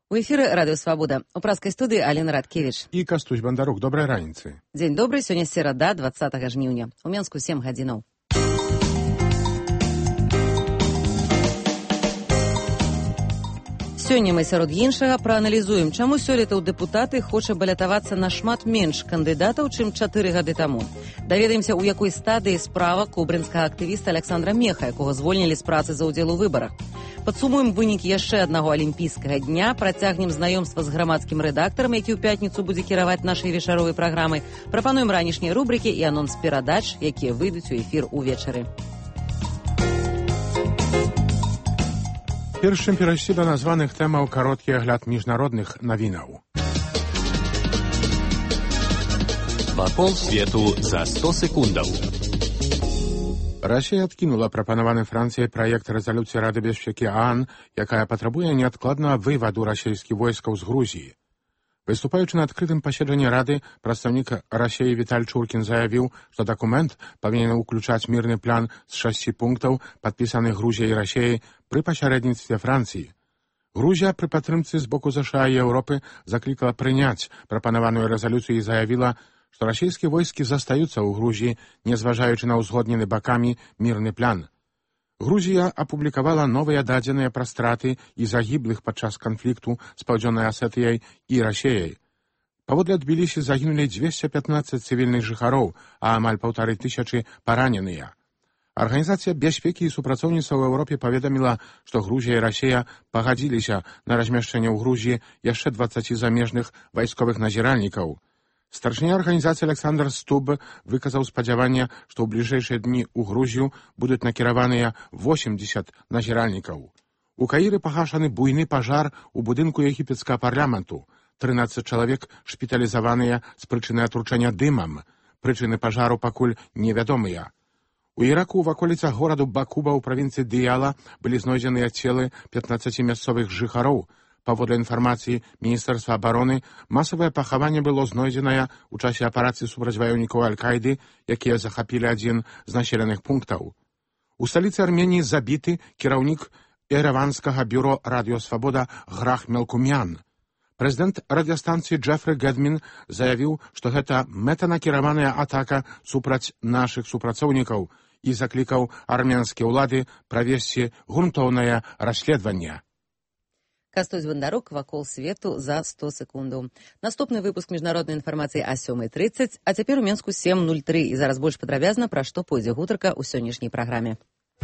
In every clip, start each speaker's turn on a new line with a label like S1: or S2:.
S1: У эфіры радыё Свабода. У праскай студыі Алена Радкевіч.
S2: І Кастусь Бандарук. Добрай раніцы.
S1: Дзень добры, сёння серада, 20 жніўня. У Менску 7 гадзінаў. Сёння мы сярод іншага прааналізуем, чаму сёлета ў дэпутаты хоча балятавацца нашмат менш кандыдатаў, чым 4 гады таму. Даведаемся, у якой стадыі справа кобрынскага актывіста Александра Меха, якога звольнілі з працы за ўдзел у выбарах. Падсумуем вынікі яшчэ аднаго алімпійскага дня, працягнем знаёмства з грамадскім рэдактарам, які ў пятніцу будзе кіраваць нашай вечаровай праграмай, прапануем ранішнія рубрыкі і анонс перадач, якія выйдуць у эфір увечары.
S2: Перш чым перайсці да названых тэмаў, кароткі агляд міжнародных навінаў.
S3: Вакол свету за 100 секундаў.
S2: Расія адкінула прапанаваны Францыяй праект рэзалюцыі Рады бяспекі ААН, якая патрабуе неадкладнага вываду расійскіх войскаў з Грузіі. Выступаючы на адкрытым паседжанні Рады, прадстаўнік Расіі Віталь Чуркін заявіў, што дакумент павінен уключаць мірны план з 6 пунктаў, падпісаны Грузіяй і Расіяй пры пасярэдніцтве Францыі. Грузія пры падтрымцы з боку ЗША і Еўропы заклікала прыняць прапанаваную рэзалюцыю і заявіла, што расійскія войскі застаюцца ў Грузіі, незважаючы на ўзгоднены бакамі мірны план. Грузія апублікавала новыя дадзеныя пра страты і загіблых падчас канфлікту з Паўдзённай Асетыяй і Расіяй. Паводле Тбілісі загінулі 215 цывільных жыхароў, а амаль 1500 параненыя. Арганізацыя бяспекі і супрацоўніцтва ў Еўропе паведаміла, што Грузія і Расія пагадзіліся на размяшчэнне ў Грузіі яшчэ 20 замежных вайсковых назіральнікаў. Старшыня арганізацыі Александр Стуб выказаў спадзяванне, што ў бліжэйшыя дні ў Грузію будуць накіраваныя 80 назіральнікаў. У Каіры пагашаны буйны пажар у будынку егіпецкага парламенту. 13 чалавек шпіталізаваныя з прычыны атручэння дымам. Прычыны пажару пакуль невядомыя. У Іраку ў ваколіцах гораду Бакуба ў правінцыі Дыяла былі знойдзеныя целы 15 мясцовых жыхароў. Паводле інфармацыі Міністэрства абароны, масавае пахаванне было знойдзенае ў часе аперацыі супраць ваёўнікаў Аль-Каіды, якія захапілі адзін з населеных пунктаў. У сталіцы Арменіі забіты кіраўнік Ереванскага бюро «Радыё Свабода» Грах Мелкумян. Прэзідэнт радыёстанцыі Джэфры Гэдмін заявіў, што гэта мэтанакіраваная атака супраць нашых супрацоўнікаў і заклікаў армянскія ўлады правесці грунтоўнае расследаванне.
S1: Кастусь Бандарук, вакол свету за 100 секундаў. Наступны выпуск міжнароднай інфармацыі а 7:30, а цяпер у Менску 7:03. І зараз больш падрабязна, пра што пойдзе гутарка ў сённяшняй праграме.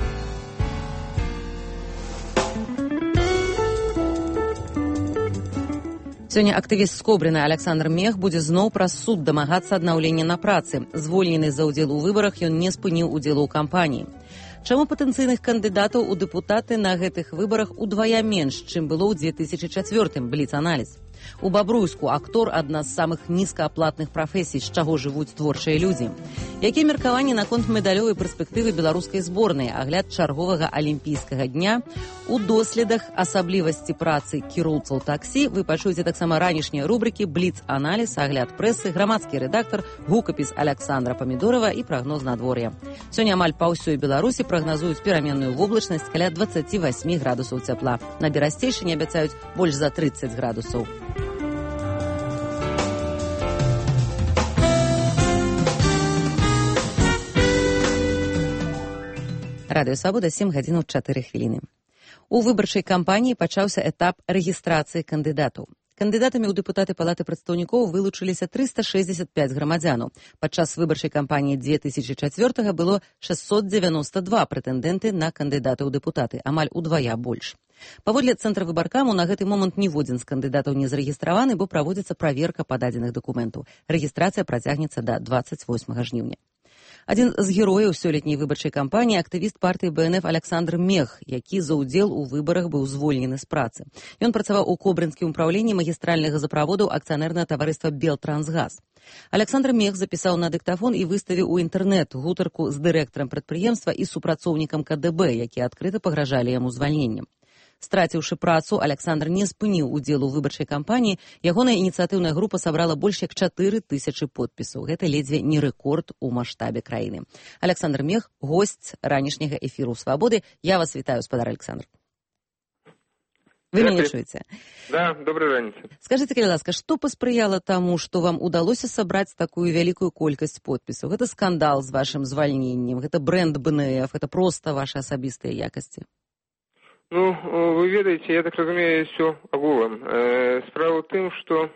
S1: Сёння актывіст з Кобрыны Александр Мех будзе зноў праз суд дамагацца аднаўлення на працы. Звольнены за ўдзел у выбарах, ён не спыніў удзелу ў кампаніі. Чаму патэнцыйных кандыдатаў у дэпутаты на гэтых выбарах удвая менш, чым было ў 2004-м, бліц-аналіз? У Бабруйску актор – адна з самых нізкааплатных прафесій, з чаго жывуць творчыя людзі. Якія меркаванні наконт медалёвай перспектывы беларускай зборнай, агляд чарговага алімпійскага дня? У доследах асаблівасці працы кіроўцаў таксі вы пачуеце таксама ранішнія рубрыкі «Бліц-аналіз», агляд прэсы, грамадскі рэдактар, гукапіс Александра Памідорова і прагноз надвор'я. Сёння амаль па ўсёй Беларусі прагназуюць пераменную воблачнасць каля 28 градусаў цяпла. На Берасцейшыне абяцаюць больш за 30 градусаў. Радыё Свабода, 7 гадзінаў 4 хвіліны. У выбарчай кампаніі пачаўся этап рэгістрацыі кандыдатаў. Кандыдатамі ў дэпутаты Палаты прадстаўнікоў вылучыліся 365 грамадзянаў. Падчас выбарчай кампаніі 2004 было 692 прэтэндэнты на кандыдата ў дэпутаты, амаль удвая больш. Паводле цэнтра выбаркаму на гэты момант ніводзін з кандыдатаў не зарэгістраваны, бо праводзіцца праверка пададзеных дакументаў. Рэгістрацыя працягнецца да 28 жніўня. Адзін з герояў сёлетняй выбарчай кампаніі актывіст партыі БНФ Александр Мех, які за ўдзел у выбарах быў звольнены з працы. Ён працаваў у кобрынскім управленні магістральных газаправодаў акцыянернага таварыства «Белтрансгаз». Александр Мех запісаў на дыктафон і выставіў у інтэрнэт гутарку з дырэктарам прадпрыемства і супрацоўнікам КДБ, якія адкрыта пагражалі яму звальненнем. Страціўшы працу, Александр не спыніў удзел у выбарчай кампаніі. Ягоная ініцыятыўная група сабрала больш як 4000 подпісаў. Гэта ледзьве не рэкорд у маштабе краіны. Александр Мех, госць ранішняга эфіру «Свабоды». Я вас вітаю, спадар Александр. Вы мяне чуеце?
S4: Да, добрай раніцы.
S1: Скажыце, калі ласка, што паспрыяла таму, што вам удалося сабраць такую вялікую колькасць подпісаў? Гэта скандал з вашым звальненнем, гэта брэнд БНФ, гэта проста ваши асабістыя якасці?
S4: Ну, вы ведаеце, я так разумею, все агулам. Справа ў тым, што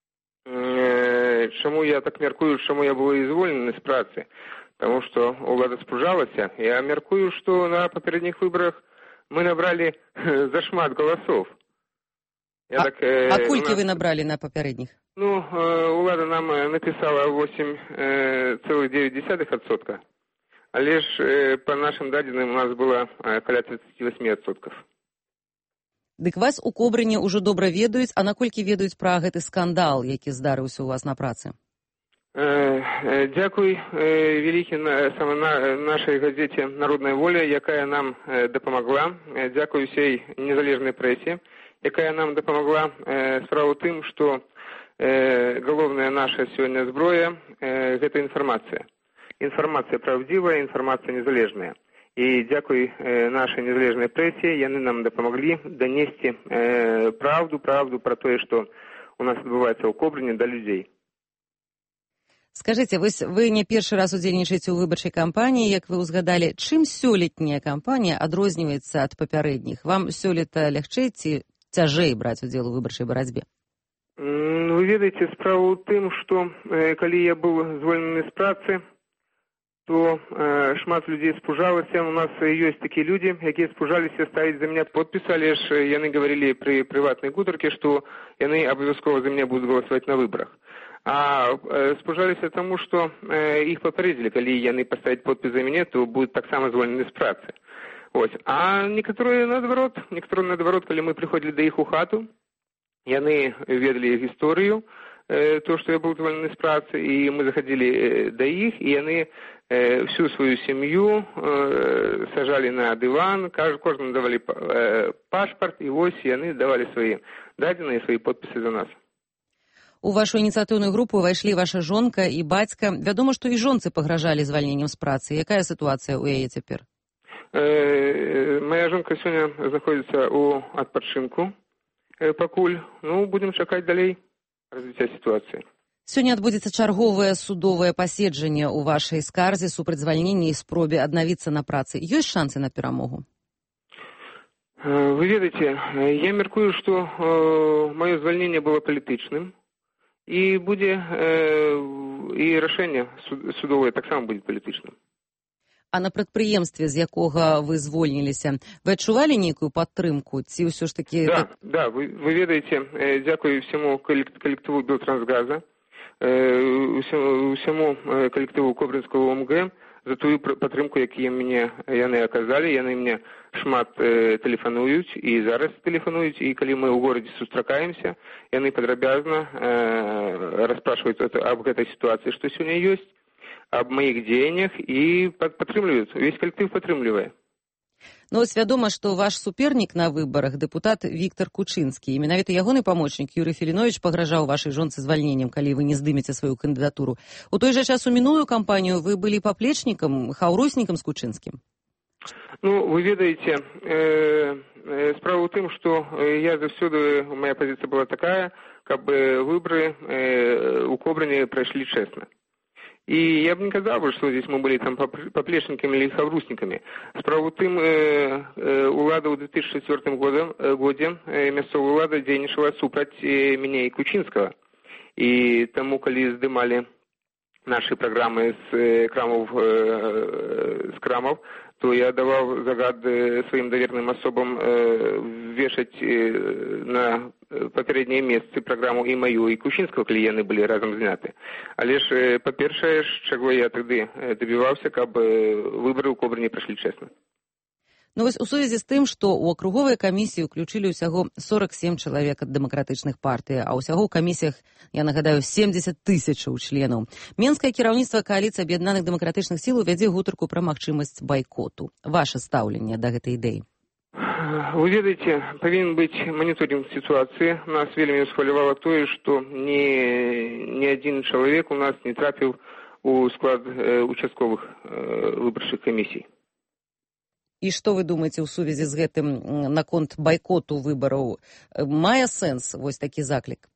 S4: чаму я так мяркую, чаму я быў звольнены з працы? Таму што ўлада спужалася. Я мяркую, што на папярэдніх выбарах мы набрали зашмат голосов.
S1: Колькі вы набрали на папярэдніх?
S4: Ну, улада нам написала 8,9%, але ж по нашим дадзеным у нас было каля 38%.
S1: Дык вас у Кобрыне ўжо добра ведаюць, а наколькі ведаюць пра гэты скандал, які здарыўся у вас на працы?
S4: Дякуй вялікі нашай газеце «Народная воля», якая нам дапамагла. Дякуй усей незалежнай прэсе, якая нам дапамагла. Справа ў тым, што галоўная наша сёння зброя – гэта інфармацыя. Інфармацыя правдзівая, інфармацыя незалежная. І дзякуй нашай незалежнай прэсе, яны нам дапамаглі данесці правду пра тое, што у нас адбываецца ў Кобрыне, да людзей.
S1: Скажыце, вы не першы раз удзельнічаеце ў выбарчай кампаніі, як вы ўзгадалі, чым сёлетняя кампанія адрозніваецца ад папярэдніх? Вам сёлета лягчэй ці цяжэй браць удзел у выбарчай барацьбе?
S4: Вы ведаеце, справа ў тым, што калі я быў звольнены з працы, то шмат людзей спужалася. У нас ёсць такія людзі, якія спужаліся ставіць за мяне подпісы, але ж яны гаварылі пры прыватнай гутаркі, што яны абавязкова за мяне будуць галасаваць на выбарах. А спужаліся таму, што іх папярэдзілі, калі яны паставяць подпіс за мяне, то будуць таксама звольнены з працы. Ось. А некаторыя наадварот, калі мы прыходзілі да іх у хату, яны ведалі гісторыю, то, што я быў звольнены з працы, і мы захадзілі да іх, і яны всю сваю сям'ю сажалі на дыван, кожнаму давалі пашпарт, і вось яны давалі свае дадзеныя, свае подпісы за нас.
S1: У вашу ініцыятыўную групу ўвайшлі ваша жонка і бацька. Вядома, што і жонцы пагражалі звальненнем з працы. Якая сітуацыя ў яе цяпер?
S4: Моя жонка сёння знаходзіцца ў адпачынку пакуль. Ну, будзем чакаць далей развіцця сітуацыі.
S1: Сёння адбудзецца чарговае судовае паседжанне ў вашай скарзе супраць звальнення і спробе аднавіцца на працы. Ёсць шансы на перамогу?
S4: Вы ведаеце, я мяркую, што маё звальненне было палітычным. І будзе і рашэнне судовае таксама будзе палітычным.
S1: А на прадпрыемстве, з якога вы звольніліся, вы адчувалі нейкую падтрымку? Ці ўсё ж такі...
S4: Да, вы ведаеце, дзякую всяму калектыву Белтрансгаза, усяму калектыву Кобрынскага ОМГ за тую падтрымку, якія яны аказалі. Яны мне шмат тэлефануюць і зараз тэлефануюць, і калі мы ў горадзе сустракаемся, яны падрабязна распрашваюць аб гэтай сітуацыі, што сёння ёсць, аб маіх дзеяннях, і падтрымліваюць. Увесь калектыў падтрымлівае.
S1: Ну, ось вядома, што ваш супернік на выбарах, дэпутат Віктор Кучынскі, і менавіта ягоны памочнік Юрый Філіновіч пагражаў вашай жонцы звальненнем, калі вы не здымеце сваю кандыдатуру. У той жа час у мінулую кампанію вы былі паплечнікам, хаўруснікам з Кучынскім.
S4: Ну, вы ведаеце, справа ў тым, што я заўсёды, моя пазіцыя была такая, каб выбары у Кобрыне прайшлі чэсна. И я бы не сказал, что здесь мы были там поплечниками или хаврусниками. Справа ў тым, улада ў 2004 годзе мясцовая улада дзейнічала супраць мяне і Кучынскага. І таму, калі здымалі наши праграмы з крамаў, то я даваў загад сваім даверным асобам вешаць на папярэднія месцы праграму і маю, і Кучынскага, калі яны былі разам зняты. Але ж, па-першае, чаго я тады дабіваўся, каб выбары ў Кобрыне прайшлі чэсна.
S1: Ну, вось у сувязі з тым, што ў акруговыя камісіі ўключылі ўсяго 47 чалавек ад дэмакратычных партый, а ўсяго ў камісіях, я нагадаю, 70 тысячаў членаў. Менскае кіраўніцтва кааліцыі аб'яднаных дэмакратычных сіл вядзе гутарку пра магчымасць байкоту. Ваше стаўленне да гэтай ідэі?
S4: Вы ведаеце, павінен быць маніторинг сітуацыі. Нас вельмі схвалявала тое, што ні адзін чалавек у нас не трапіў у склад участковых выбарчых камісій.
S1: І што вы думаеце ў сувязі з гэтым наконт байкоту выбараў? Мае сэнс вось такі заклік?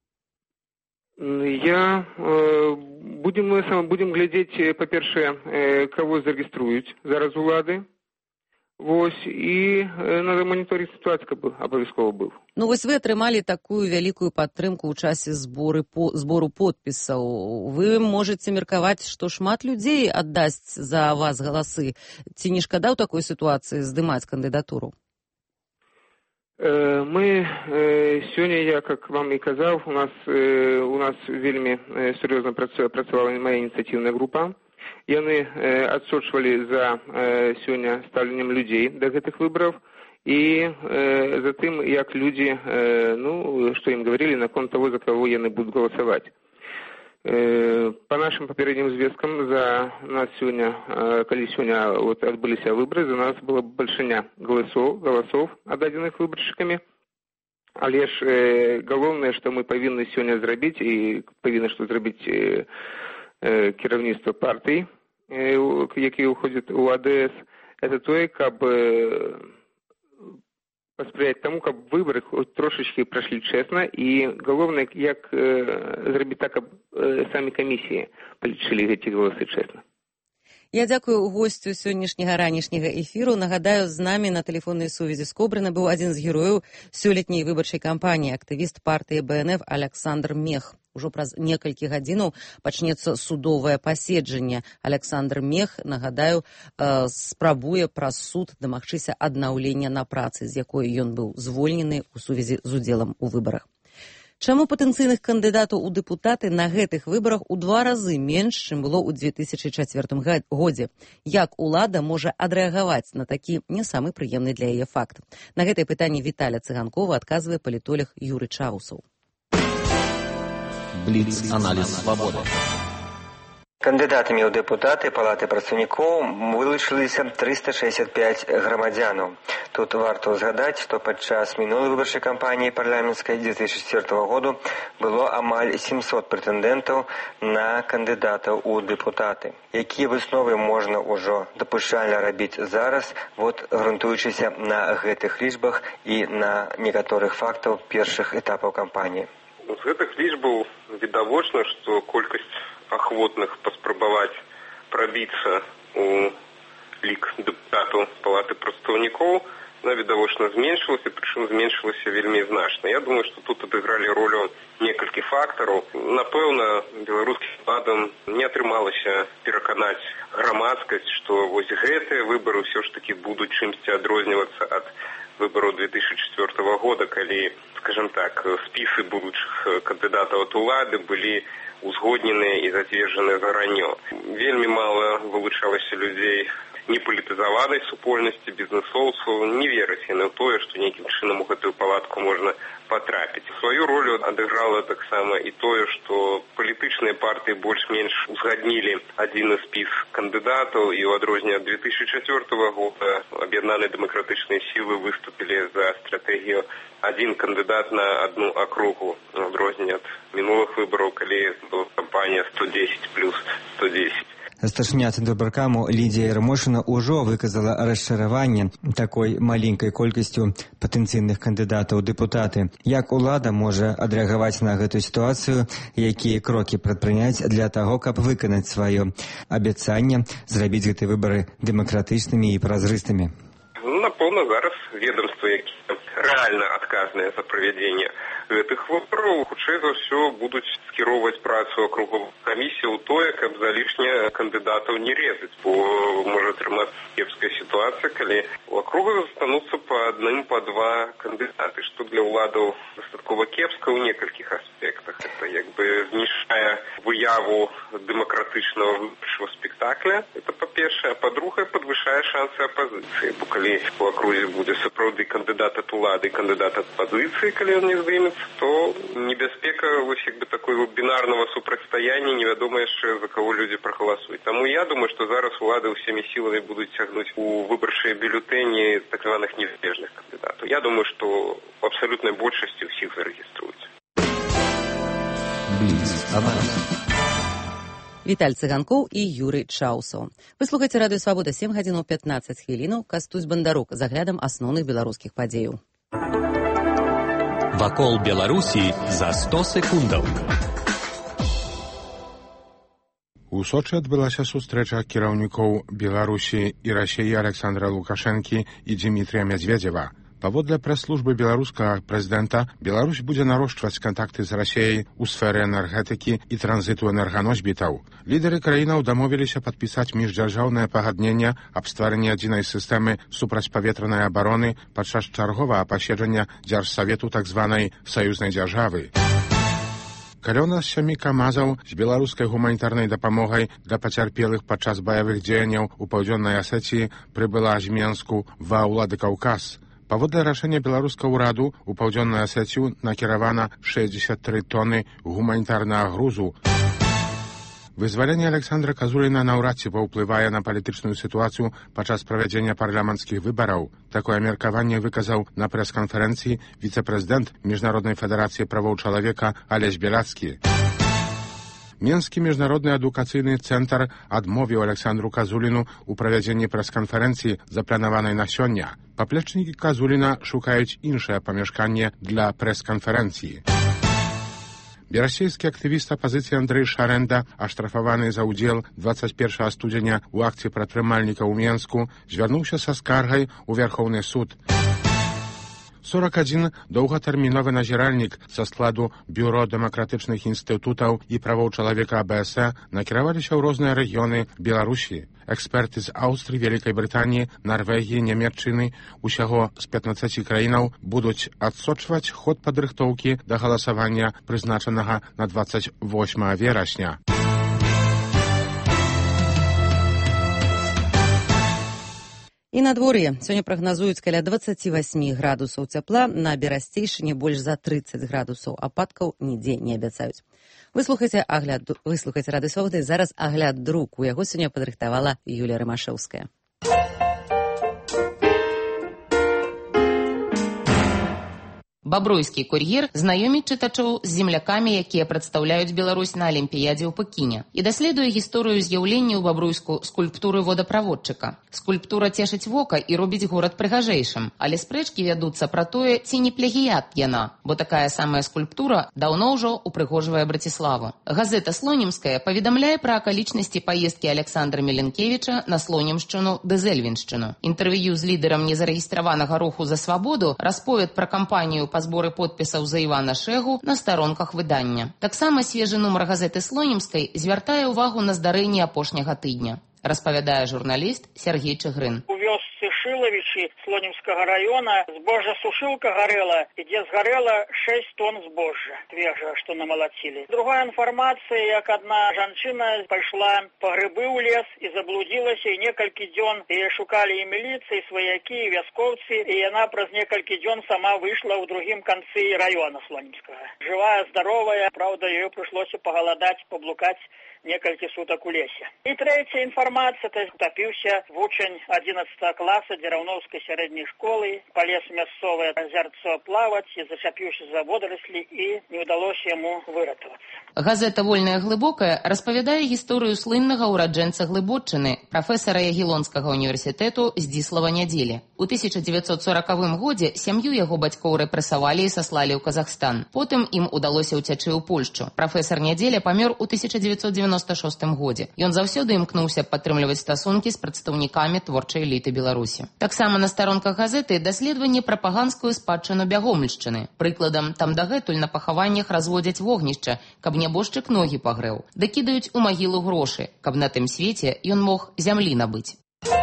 S4: Будем глядзець, па-першае, каго зарэгіструюць зараз улады. Вось, і надо моніторинг ситуації, каб абавязкова быў.
S1: Ну, вось вы атрымалі такую вялікую падтрымку ў часе збору подпісаў. Вы можаце меркаваць, што шмат людзей аддасць за вас галасы. Ці не шкада ў такой сітуацыі здымаць кандыдатуру?
S4: Мы сёння, я, как вам і казаў, у нас вельмі сур'ёзна працавала моя ініцыятыўная група. Яны адсочвалі за сёння стаўленнем людзей да гэтых выбараў і за тым, як людзі, што ім гаварылі наконт таго, за каго яны будуць галасаваць. Па нашым папярэднім звесткам за нас сёння, калі сёння адбыліся выбары, за нас была бальшыня галасоў аддадзеных выбаршчыкамі. Але ж галоўнае, што мы павінны сёння зрабіць і павінны што зрабіць кіраўніцтва партыі, якія ўходзяць у АДС, это тое, каб паспрыяць таму, каб выбары трошачкі прайшлі чэсна, і галоўнае, як зрабіць так, каб самі камісіі палічылі гэты галасы чэсна.
S1: Я дзякую госцю сённяшняга ранішняга эфіру. Нагадаю, з намі на тэлефоннай сувязі з Кобрына быў адзін з герояў сёлетняй выбарчай кампаніі, актывіст партыі БНФ Александр Мех. Ужо праз некалькі гадзінаў пачнецца судовае паседжанне. Александр Мех, нагадаю, спрабуе праз суд дамагчыся аднаўлення на працы, з якой ён быў звольнены ў сувязі з удзелам у выбарах. Чаму патэнцыйных кандыдатаў у дэпутаты на гэтых выбарах у 2 разы менш, чым было ў 2004 годзе? Як улада можа адрэагаваць на такі не самы прыемны для яе факт? На гэтае пытанне Віталя Цыганкова адказвае палітолог Юрый Чаусаў.
S3: Бліц-аналіз свабоды.
S5: Кандыдатамі ў дэпутаты Палаты прадстаўнікоў вылучыліся 365 грамадзянаў. Тут варта згадаць, што падчас мінулай выбарчай кампаніі парламенцкай 2004 году было амаль 700 прэтэндэнтаў на кандыдатаў у дэпутаты. Якія высновы можна ўжо дапушчальна рабіць зараз, грунтуючыся на гэтых лічбах і на некаторых фактаў першых этапаў кампаніі.
S6: З гэтых лічбаў відавочна, што колькасць ахвотных паспрабаваць прабіцца у лік дэпутатаў Палаты прадстаўнікоў, відавочна зменшылася, прычым зменшылася вельмі значна. Я думаю, што тут адыгралі ролю некалькі фактараў. Напэўна, беларускім уладам не атрымалася пераканаць грамадскасць, што вось гэтыя выбары ўсё ж такі будуць чымсьці адрознівацца ад выбараў 2004 года, калі, скажем так, спісы будучых кандыдатаў ад улады былі узгодненыя і зацверджаныя заранё. Вельмі мала вылучалася людзей непалітызаванай супольнасці, бізнэсоўцаў, не вераць яны ў тое, што нейкім чынам у гэтую палатку можна патрапіць. Сваю ролю адыграла таксама і тое, што палітычныя партыі больш-менш узгаднілі адзіны спіс кандыдатаў, і ў адрозненне ад 2004 года аб'яднаныя дэмакратычныя сілы выступілі за стратэгію адзін кандыдат на одну акругу, ў адрозненне ад мінулых выбараў, калі была кампанія 110 плюс 110.
S5: Старшыня Цэнтрбаркаму Лідія Ярмошына ўжо выказала расчараванне такой маленькай колькасцю патэнцыйных кандыдатаў у дэпутаты. Як улада можа адрэагаваць на гэтую сітуацыю, якія крокі прадпрыняць для таго, каб выканаць сваё абяцанне зрабіць гэтыя выбары дэмакратычнымі і празрыстымі?
S6: Напэўна, зараз ведомства, якія рэальна адказныя за правядзенне гэтых выбараў, хутчэй за ўсё будуць скіроўваць працу акруговых камісій у тое, каб залішне кандыдатаў не резаць, бо можа атрымацца кепская сітуацыя, калі у акругах застануцца па адным, па два кандыдаты, што для ўладаў дастаткова кепска ў некалькіх аспектах. Это як бы знішчае выяву дэмакратычнага выбарчага спектакля, это па-першае, а па-другае, падвышае шансы апазіцыі, бо калі у акрузе будзе сапраўды кандыдат ад улады і кандыдат ад пазіцыі, калі ён не здымецца, то небяспека вось як бы такой бінарнага супрацьстаяння, невядома яшчэ за каго людзі прагаласуюць. Таму я думаю, што зараз улады ўсімі сіламі будуць цягнуць у выбарчыя бюлетэні так званых незалежных кандыдатаў. Я думаю, што у абсалютнай большасці ўсіх зарэгіструюць.
S1: Віталь Цыганкоў і Юрый Чаўсаў. Вы слухаеце радыё Свабода 7 гадзінаў 15 хвілінаў. Кастусь Бандарук з аглядам асноўных беларускіх падзеяў.
S3: Вакол Беларусі за 100 секундаў.
S2: У Сочы адбылася сустрэча кіраўнікоў Беларусі і Расіі Александра Лукашэнкі і Дмітрія Медведзева. Паводле прэс-службы беларускага прэзідэнта, Беларусь будзе нарошчваць кантакты з Расіяй у сферы энергетыкі і транзіту энерганосьбітаў. Лідары краінаў дамовіліся падпісаць міждзяржаўнае пагадненне аб стварэнні адзінай сістэмы супрацьпаветранай абароны падчас чарговага паседжання дзяржсавету так званай саюзнай дзяржавы. Калёна з 7 камазаў з беларускай гуманітарнай дапамогай для пацярпелых падчас баявых дзеянняў у паўдзённай Асетіі прыбыла з Менску ва Ўладыкаўказ. Паводле рашэння беларускага ўраду у паўдзённую Асетію накіравана 63 тоны гуманітарнага грузу. Вызваленне Александра Казуліна наўрад ці паўплывае на палітычную сітуацыю падчас правядзення парламенцкіх выбараў. Такое меркаванне выказаў на прэс-канферэнцыі віцэ-прэзідэнт Міжнароднай федэрацыі правоў чалавека Алесь Беляцкі. Менскі міжнародны адукацыйны цэнтр адмовіў Александру Казуліну ў правядзенні прэс-канферэнцыі, запланаванай на сёння. Паплечнікі Казуліна шукаюць іншае памяшканне для прэс-канферэнцыі. Беларускі актывіст апазіцыі Андрэй Шарэнда, аштрафаваны за ўдзел 21 студзеня ў акцыі прадпрымальніка ў Менску, звярнуўся са скаргай у Вярхоўны суд. 41 доўгатэрміновы назіральнік са складу Бюро дэмакратычных інстытутаў і правоў чалавека АБС накіраваліся ў розныя рэгіёны Беларусі. Эксперты з Аўстрыі, Вялікай Брытаніі, Нарвегіі, Нямецчыны, усяго з 15 краінаў будуць адсочваць ход падрыхтоўкі да галасавання, прызначанага на 28 верасня.
S1: І надвор'е. Сёння прагназуюць каля 28 градусаў цяпла, на Берасцейшыне больш за 30 градусаў, ападкаў нідзе не абяцаюць. Вы слухаеце радыё Свабода, зараз агляд друку. Яго сёння падрыхтавала Юлія Рымашэўская.
S7: Бабруйскі кур'ер знаёміць чытачоў з землякамі, якія прадстаўляюць Беларусь на Алімпіядзе ў Пекіне, і даследуе гісторыю з'яўлення ў Бабруйску скульптуры водаправодчыка. Скульптура цешыць вока і робіць горад прыгажэйшым, але спрэчкі вядуцца пра тое, ці не плагіят яна, бо такая самая скульптура даўно ўжо упрыгожвае Браціславу. Газета «Слонімская» паведамляе пра акалічнасці паездкі Александра Меленкевіча на Слонімшчыну ды Зэльвіншчыну. Інтэрв'ю з лідарам незарэгістраванага руху за свабоду, расповед пра кампанію па зборы подпісаў за Івана Шэгу на старонках выдання. Таксама свежы нумар газеты «Слонімскай» звяртае ўвагу на здарэнні апошняга тыдня, распавядае журналіст Сергей Чыгрын.
S8: У вёсцы Шылавічы Слонімскага района збожжа-сушылка гарэла, і дзе згарэла 6 тонн збожжа свежага, што намалацілі. Другая інфармацыя, як адна жанчына пайшла па грыбы ў лес і заблудзілася, і некалькі дзён яе шукалі і міліцыі, і сваякі, і вяскоўцы, і яна праз некалькі дзён сама выйшла ў другім канцы района Слонімскага. Жывая, здаровая, праўда, ёй прыйшлося пагаладаць, паблукаць некалькі сутак у лесе. І трэцяя інфармацыя, то утапіўся вучань 11 класа Дзераўноўскай сярэдняй школы, палез мясцовае азярцо плаваць і зачапіўся за водораслі, і не ўдалося яму выратавацца.
S7: Газета «Вольная глыбокая» распавядае гісторыю слыннага ўраджэнца Глыбоччыны, прафесара Ягелонскага універсітэту Здзіслава Нядзелі. У 1940 годзе сям'ю яго бацькоў рэпрэсавалі і саслалі ў Казахстан. Потым ім удалося ўцячы ў Польшчу. Прафесар Нядзеля памёр у 1996 годзе. Ён заўсёды імкнуўся падтрымліваць стасункі з прадстаўнікамі творчай эліты Беларусі. Таксама на старонках газеты даследаванне пра паганскую спадчыну Бягомльшчыны. Прыкладам, там дагэтуль на пахаваннях разводзяць вогнішча, каб нябожчык ногі пагрэў. Ды кідаюць у магілу грошы, каб на тым свеце ён мог зямлі набыць.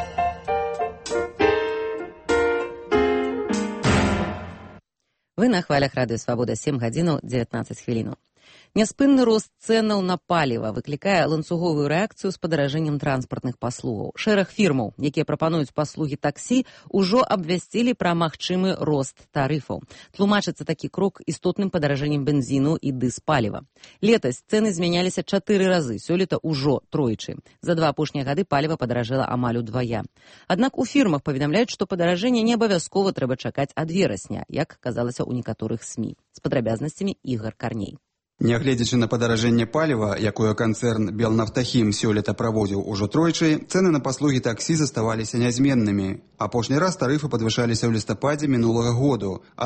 S1: Вы на хвалях радыё Свабода 7 гадзінаў 19 хвілінаў. Няспынны рост цэнаў на паліва выклікае ланцуговую рэакцыю з падаражэннем транспартных паслугаў. Шэраг фірмаў, якія прапануюць паслугі таксі, ужо абвясцілі пра магчымы рост тарыфаў. Тлумачыцца такі крок істотным падаражэннем бензіну і дызпаліва. Летась цэны змяняліся 4 разы, сёлета ўжо тройчы. За 2 апошнія гады паліва падаражэла амаль удвая. Аднак у фірмах паведамляюць, што падаражэнне не абавязкова трэба чакаць ад верасня, як казалася ў некаторых СМІ. З падрабязнасцямі Ігар Карней.
S9: Нягледзячы на падаражэнне паліва, якое канцэрн «Белнафтахім» сёлета праводзіў ужо тройчы, цэны на паслугі таксі заставаліся нязменнымі. Апошні раз тарыфы падвышаліся ў лістападзе мінулага году ад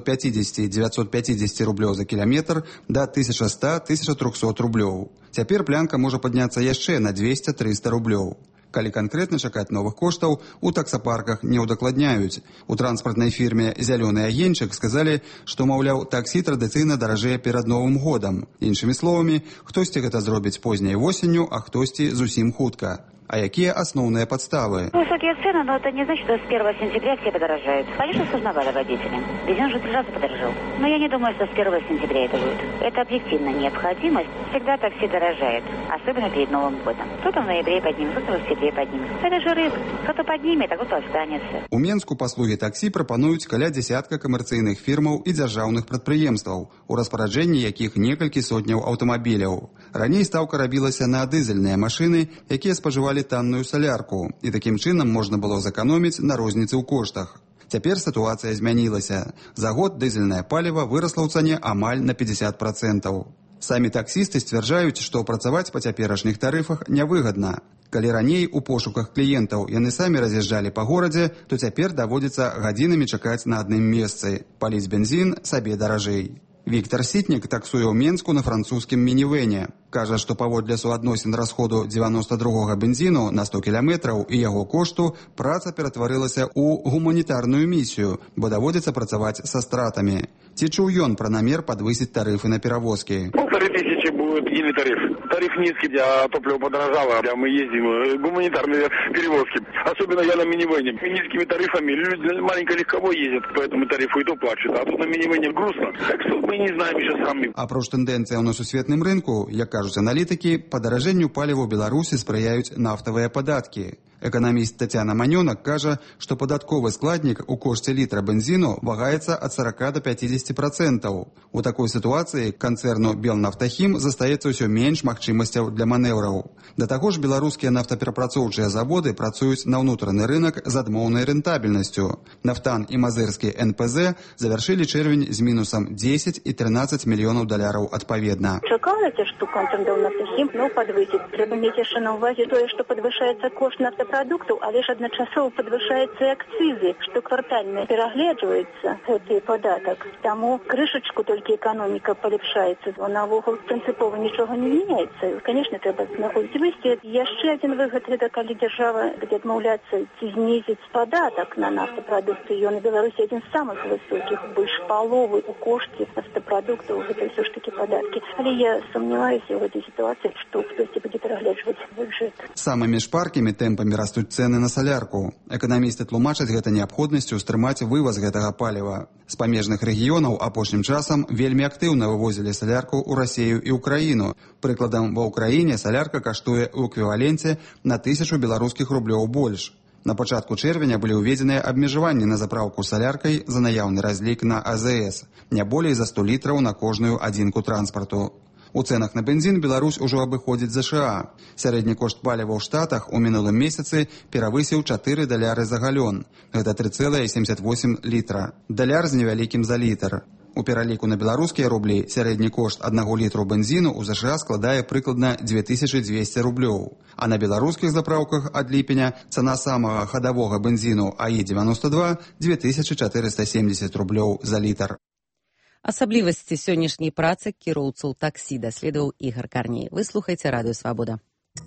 S9: 850-950 рублёў за кіламетр да 1100-1300 рублёў. Цяпер плянка можа падняцца яшчэ на 200-300 рублёў. Калі канкрэтна чакаць новых коштаў, у таксапарках не ўдакладняюць. У транспартнай фірме «Зялёны агеньчык» сказалі, што, маўляў, таксі традыцыйна даражэе перад Новым годам. Іншымі словамі, хтосьці гэта зробіць позняй восенню, а хтосьці зусім хутка. А якія основные подставы?
S10: Высокие цены, но это не значит, что с 1 сентября все подорожают. Конечно, сознавали водителям. Бензин уже 3 раза подорожал. Но я не думаю, что с 1 сентября это будет. Это объективная необходимость. Всегда такси дорожает. Особенно перед Новым годом. Кто-то в ноябре поднимет, кто-то в сентябре поднимет. Это же рынок. Кто-то поднимет, а кто-то останется.
S9: У Менску паслугі таксі прапануюць каля дзясятка камерцыйных фірмаў і дзяржаўных прадпрыемстваў, у распараджэнні якіх некалькі сотняў аўтамабіляў. Раней стаўка рабілася на дызельныя машыны, якія спажывалі танную салярку, і такім чынам можна было зэканоміць на розніцы ў коштах. Цяпер сітуацыя змянілася. За год дызельнае паліва вырасла ў цане амаль на 50%. Самі таксісты сцвярджаюць, што працаваць па цяперашніх тарыфах нявыгадна. Калі раней у пошуках кліентаў яны самі раз'язджалі па горадзе, то цяпер даводзіцца гадзінамі чакаць на адным месцы. Паліць бензін сабе даражэй. Віктор Сітнік таксуе ў Менску на французскім мінівэне. Кажа, што паводле суадносін расходу 92-го бензіну на 100 кіламетраў і яго кошту праца ператварылася ў гуманітарную місію, бо даводзіцца працаваць са стратамі. Ці чуў ён пра намер падвысіць тарыфы на перавозкі?
S11: 1500 будет единый тариф. Тариф низкий, для топлива подорожало, а мы ездим гуманитарные перевозки. Особенно я на минивэне. Низкими тарифами люди маленько легковой ездят, поэтому тарифы и то плачут. А тут на минивэне грустно. Так что мы не знаем еще сами.
S9: Апроч тэндэнцыяў на сусветным рынку, як кажуць аналітыкі, падаражэнню паліва ў Беларусі спрыяюць нафтавыя падаткі. Эканаміст Тацяна Манёнак кажа, што падатковы складнік у кошце літра бензіну вагаецца ад 40 до 50%. У такой сітуацыі канцэрну «Белнафтахім» застаецца ўсё менш магчымасцяў для манеўраў. Да таго ж беларускія нафтаперапрацоўчыя заводы працуюць на ўнутраны рынак з адмоўнай рэнтабельнасцю. Нафтан і мазырскі НПЗ завяршылі чэрвень з мінусам 10 і 13 мільёнаў даляраў адпаведна.
S10: Чакаеце, што канцэрн «Белнафтахім» падвысіць. Трэба мець яшчэ на ўвазе тое, што падвышаецца кошт нафтапрадуктаў, але ж адначасова падвышаюцца і акцызы, што квартальна перагледжваецца гэты падатак. Таму крышачку толькі эканоміка палепшаецца, а навогул прынцыпова нічога не мяняецца. Канешне, трэба знаходзіць выйсце. Яшчэ адзін выхад гэта калі дзяржава будзе адмаўляцца ці знізіць падатак на нафтапрадукты. Ён у Беларусі адзін з самых высокіх, больш паловы у кошце нафтапрадуктаў гэта ўсё ж такі падаткі. Але я сумняваюся ў гэтай сітуацыі, што хтосьці будзе перагляджваць бюджэт.
S9: Самымі шпаркімі тэмпамі растуць цэны на салярку. Эканамісты тлумачаць гэта неабходнасцю стрымаць вываз гэтага паліва. З памежных рэгіёнаў апошнім часам вельмі актыўна вывозілі салярку ў Расію і ўкраіну. Прыкладам, ва ўкраіне салярка каштуе ў эквіваленце на 1000 беларускіх рублёў больш. На пачатку чэрвеня былі ўведзеныя абмежаванні на запраўку саляркай за наяўны разлік на АЗС, не болей за 100 літраў на кожную адзінку транспарту. У цэнах на бензін Беларусь ужо абыходзіць ЗША. Сярэдні кошт паліва ў Штатах у мінулым месяцы перавысіў 4 даляры за галён. Гэта 3,78 літра. Даляр з невялікім за літр. У пераліку на беларускія рублі сярэдні кошт 1 літру бензіну ў ЗША складае прыкладна 2200 рублёў. А на беларускіх запраўках ад ліпеня цана самага хадавога бензіну АІ-92 2470 рублёў за літр.
S1: Асаблівасці сённяшняй працы кіроўцаў таксі даследаваў Ігар Карней. Вы слухаеце радыё Свабода.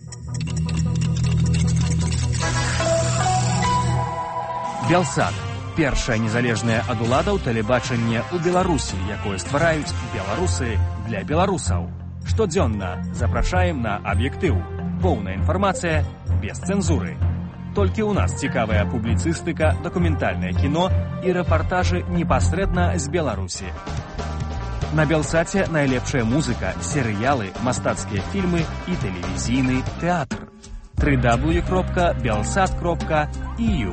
S12: Белсат. Першае незалежнае ад уладаў тэлебачанне ў Беларусі, якое ствараюць беларусы для беларусаў. Штодзённа запрашаем на аб'ектыў. Поўная інфармацыя без цэнзуры. Толькі ў нас цікавая публіцыстыка, дакументальнае кіно і рэпартажы непасрэдна з Беларусі. На Белсаце найлепшая музыка, серыялы, мастацкія фільмы і тэлевізійны тэатр. www.belsat.eu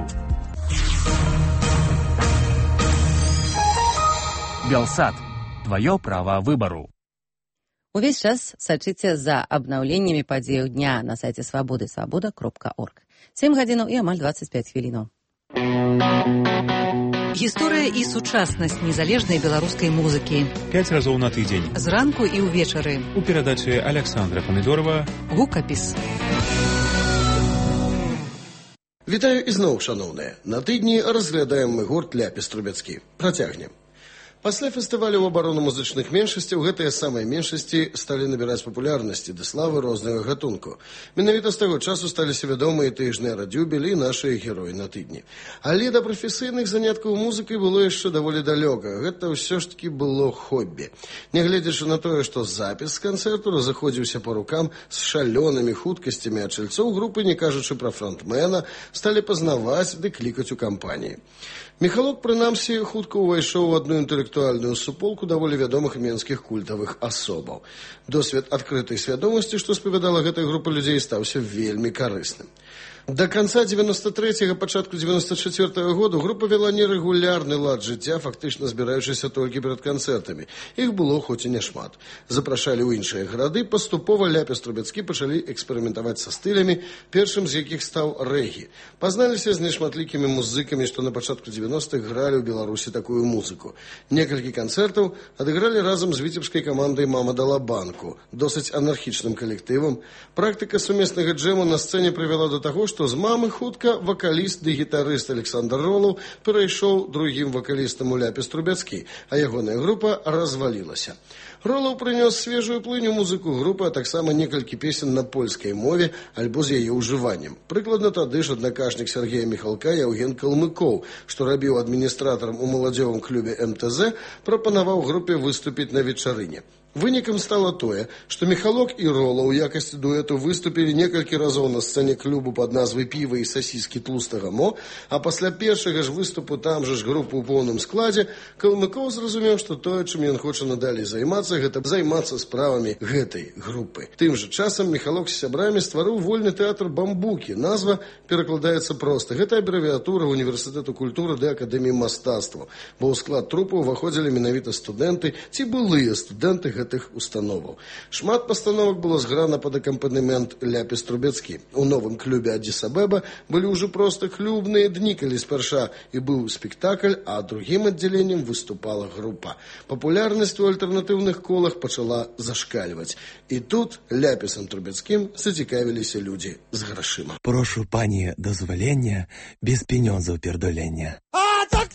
S12: Белсат. Твоё право выбору.
S1: Увесь час сачыце за абнаўленнямі падзеяў дня на сайце свабоды свабода.орг. 7 гадзінаў і амаль 25 хвілінаў. Гісторыя і сучаснасць незалежнай беларускай музыкі.
S3: 5 разоў на тыдзень.
S1: Зранку і ўвечары.
S3: У перадачы Александра Памідорова.
S1: Гукапіс.
S13: Вітаю ізноў, шаноўныя. На тыдні разглядаем мы гурт Ляпіс Трубецкі. Працягнем. Пасля фестывалю ў абарону музычных меншасцяў гэтыя самыя меншасці сталі набіраць папулярнасці да славы рознага гатунку. Менавіта з таго часу сталіся вядомыя тыжныя радзюбілі і нашыя героі на тыдні. Але да прафесійных заняткаў музыкай было яшчэ даволі далёка. Гэта ўсё ж такі было хоббі. Нягледзячы на тое, што запіс канцэрту разыходзіўся па рукам з шалёнымі хуткасцямі, а чальцоў групы, не кажучы пра фронтмена, сталі пазнаваць ды клікаць у кампаніі. Міхалок, прынамсі, хутка ўвайшоў у адну інтэлектуальную суполку даволі вядомых менскіх культавых асобаў. Досвед адкрытай свядомасці, што спавядала гэтая група людзей, стаўся вельмі карысным. До конца 93-го, пачатку 94-го году група вела нерэгулярны лад жыцця, фактычна збіраючыся толькі перад канцэртамі. Іх было хоць і няшмат. Запрашалі ў іншыя гарады, паступова Ляпіс Трубецкі пачалі эксперыментаваць са стылямі, першым з якіх стаў рэгі. Пазналіся з нешматлікімі музыкамі, што на пачатку 90-х гралі ў Беларусі такую музыку. Некалькі канцэртаў адыгралі разам з віцебскай камандай «Мама дала банку», досыць анархічным калектывам. Практыка сумеснага джэму на сцэне прывяла да таго, што з мамы хутка вакаліст ды гітарыст Александр Ролаў перайшоў другім вакалістам у Ляпіс Трубецкі, а ягоная група развалілася. Ролаў прынёс свежую плынь у музыку групы, а таксама некалькі песен на польскай мове альбо з яе ўжываннем. Прыкладна тады ж аднакашнік Сергея Міхалка Яўген Калмыкоў, што рабіў адміністратарам у маладзёвым клубе МТЗ, прапанаваў групе выступіць на вечарыне. Вынікам стало тое, што Міхалок і Рола ў якасці дуэту выступілі некалькі разоў на сцэне клубу пад назвай «Піва і сасіскі тлустага мо», а пасля першага ж выступу там жа ж групы ў поўным складзе Калмыкоў зразумеў, што тое, чым ён хоча надалей займацца, гэта займацца справамі гэтай групы. Тым жа часам Міхалок з сябрамі стварыў вольны тэатр «Бамбукі». Назва перакладаецца проста. Гэта абрэвіатура Універсітэту культуры ды Акадэміі мастацтваў, бо ў склад трупы ўваходзілі менавіта студэнты ці былыя студэнты гэтых установаў. Шмат пастановак было зграна пад акампанемент Ляпіс Трубецкі. У новым клубе Аддіс-Абеба былі ўжо проста клубныя дні, калі спярша і быў спектакль, а другім аддзяленнем выступала група. Папулярнасць у альтэрнатыўных колах пачала зашкальваць. І тут Ляпісам Трубецкім зацікавіліся людзі з грашыма.
S14: Прошу, пані, дазвалення без пенёнзаў пердолення.
S15: Так!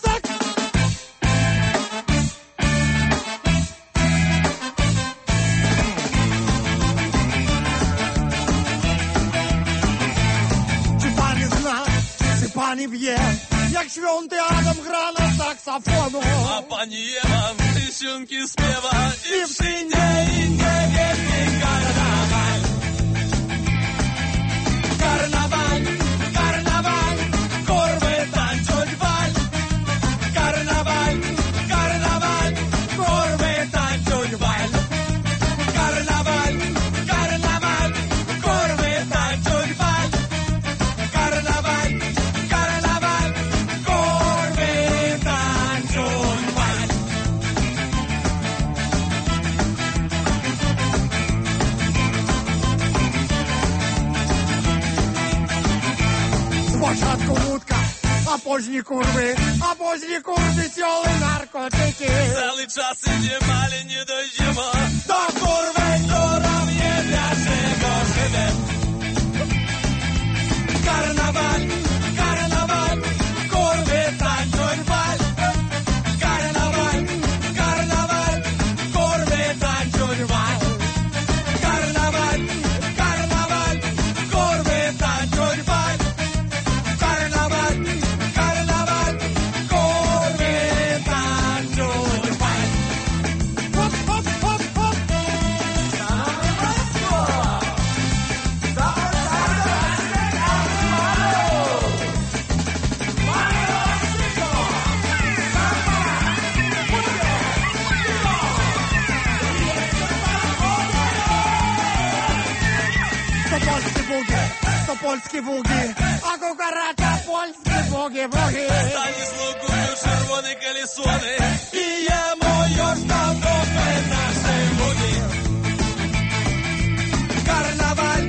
S15: Pani wie, jak świąty Adam gra na saksofonu.
S16: A pani Ewa piosenki śpiewa i wszędzie inne wielki karnawał. Karnawał, korby tańczyć wal. Karnawał, korby tańczyć wal. Karnawał, korby tańczyć wal. Karnawał.
S15: Спочатку вудка, а позні курви веселі наркотики.
S16: Цілий час знімали, не дойдемо до курви, коров'є для всього живе. Карнавал, курви танцюють валь. Карнавал, курви танцюють валь. Карнавал, курви танцюють валь.
S15: Польські буги, а кукарача польські буги.
S16: Тані слугую червоні колесони, і я мою ж там добре наші буги. Карнавал,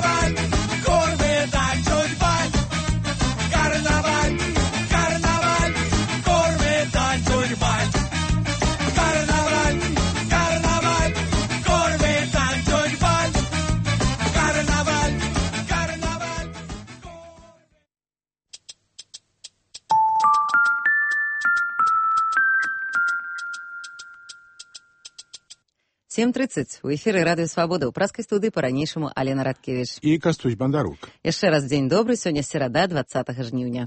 S16: курви танцюють валь. Карнавал,
S1: 7:30 у эфіры радыё Свабода. У праскай студыі па-ранейшаму Алена Радкевіч.
S2: І Кастусь Бандарук.
S1: Яшчэ раз дзень добры, сёння серада, 20 жніўня.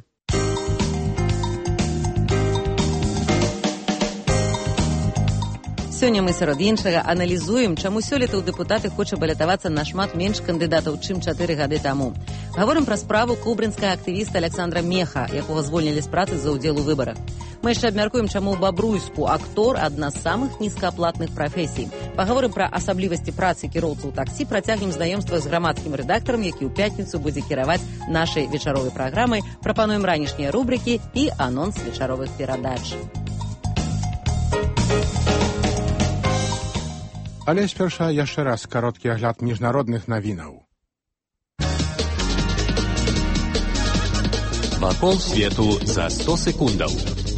S1: Сёння мы сярод іншага аналізуем, чаму сёлета ў дэпутаты хоча балятавацца нашмат менш кандыдатаў, чым 4 гады таму. Гаворым пра справу кубрынскага актывіста Александра Меха, якога звольнілі з працы за ўдзел у выбарах. Мы яшчэ абмяркуем, чаму ў Бабруйску актор адна з самых нізкааплатных прафесій. Пагаворым пра асаблівасці працы кіроўцаў таксі, працягнем знаёмства з грамадскім рэдактарам, які ў пятніцу будзе кіраваць нашай вечаровай праграмай, прапануем ранішнія рубрыкі і анонс вечаровых перадач.
S2: Але спярша яшчэ раз кароткі агляд міжнародных навінаў.
S17: Вакол свету за 100 секундаў.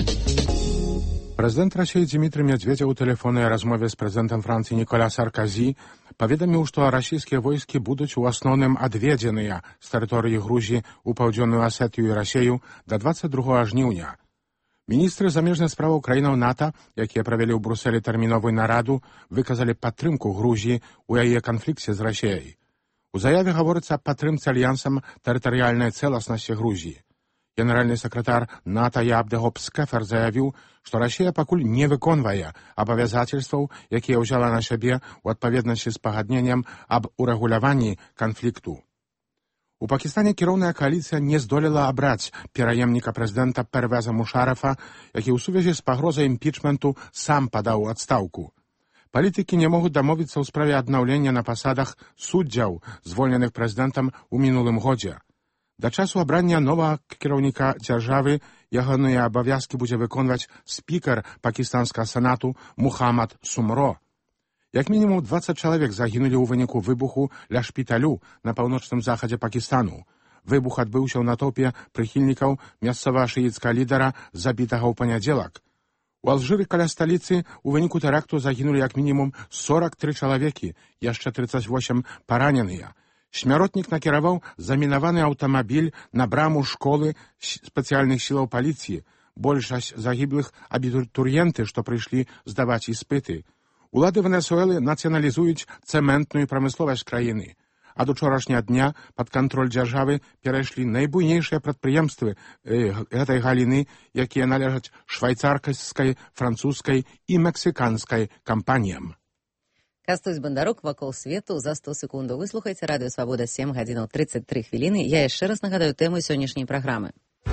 S2: Прэзідэнт Расіі Дзімітрый Медведзеў у тэлефоннай размове з прэзідэнтам Францыі Ніколя Сарказі паведаміў, што расійскія войскі будуць у асноўным адведзеныя з тэрыторыі Грузіі ў паўдзённую Асетыю і Расею да 22 жніўня. Міністры замежных справаў краінаў НАТО, якія правялі ў Брусэлі тэрміновую нараду, выказалі падтрымку Грузіі ў яе канфлікце з Расіяй. У заяве гаворыцца аб падтрымцы альянсам тэрытарыяльнай цэласнасці Грузіі. Генеральны сакратар НАТО Ябдэгоп Скэфер заявіў, што Расія пакуль не выконвае абавязацельстваў, якія ўзяла на сябе ў адпаведнасці з пагадненнем аб урэгуляванні канфлікту. У Пакістане кіроўная кааліцыя не здолела абраць пераемніка прэзідэнта Первеза Мушарафа, які ў сувязі з пагрозай імпічменту сам падаў у адстаўку. Палітыкі не могуць дамовіцца ў справе аднаўлення на пасадах суддзяў, звольненых прэзідэнтам у мінулым годзе. Да часу абрання новага кіраўніка дзяржавы ягоныя абавязкі будзе выконваць спікер пакістанскага сенату Мухаммад Сумро. Як мінімум 20 чалавек загінулі ў выніку выбуху ля шпіталю на паўночным захадзе Пакістану. Выбух адбыўся ў натоўпе прыхільнікаў мясцовага шыіцкага лідара, забітага ў панядзелак. У Алжыры каля сталіцы ў выніку тэракту загінулі як мінімум 43 чалавекі, яшчэ 38 параненыя. Смяротнік накіраваў замінаваны аўтамабіль на браму школы спецыяльных сілаў паліцыі. Большасць загіблых абітурыенты, што прыйшлі здаваць іспыты. Улады Венесуэлы нацыяналізуюць цэментную прамысловасць краіны. Ад учорашняга дня пад кантроль дзяржавы перайшлі найбуйнейшыя прадпрыемствы гэтай галіны, якія належаць швайцарскай, французскай і мексіканскай кампаніям.
S1: Кастусь Бандарук, вакол свету за 100 секундаў. Вы слухаеце радыё Свабода, 7 гадзінаў 33 хвіліны. Я яшчэ раз нагадаю тэму сённяшняй праграмы.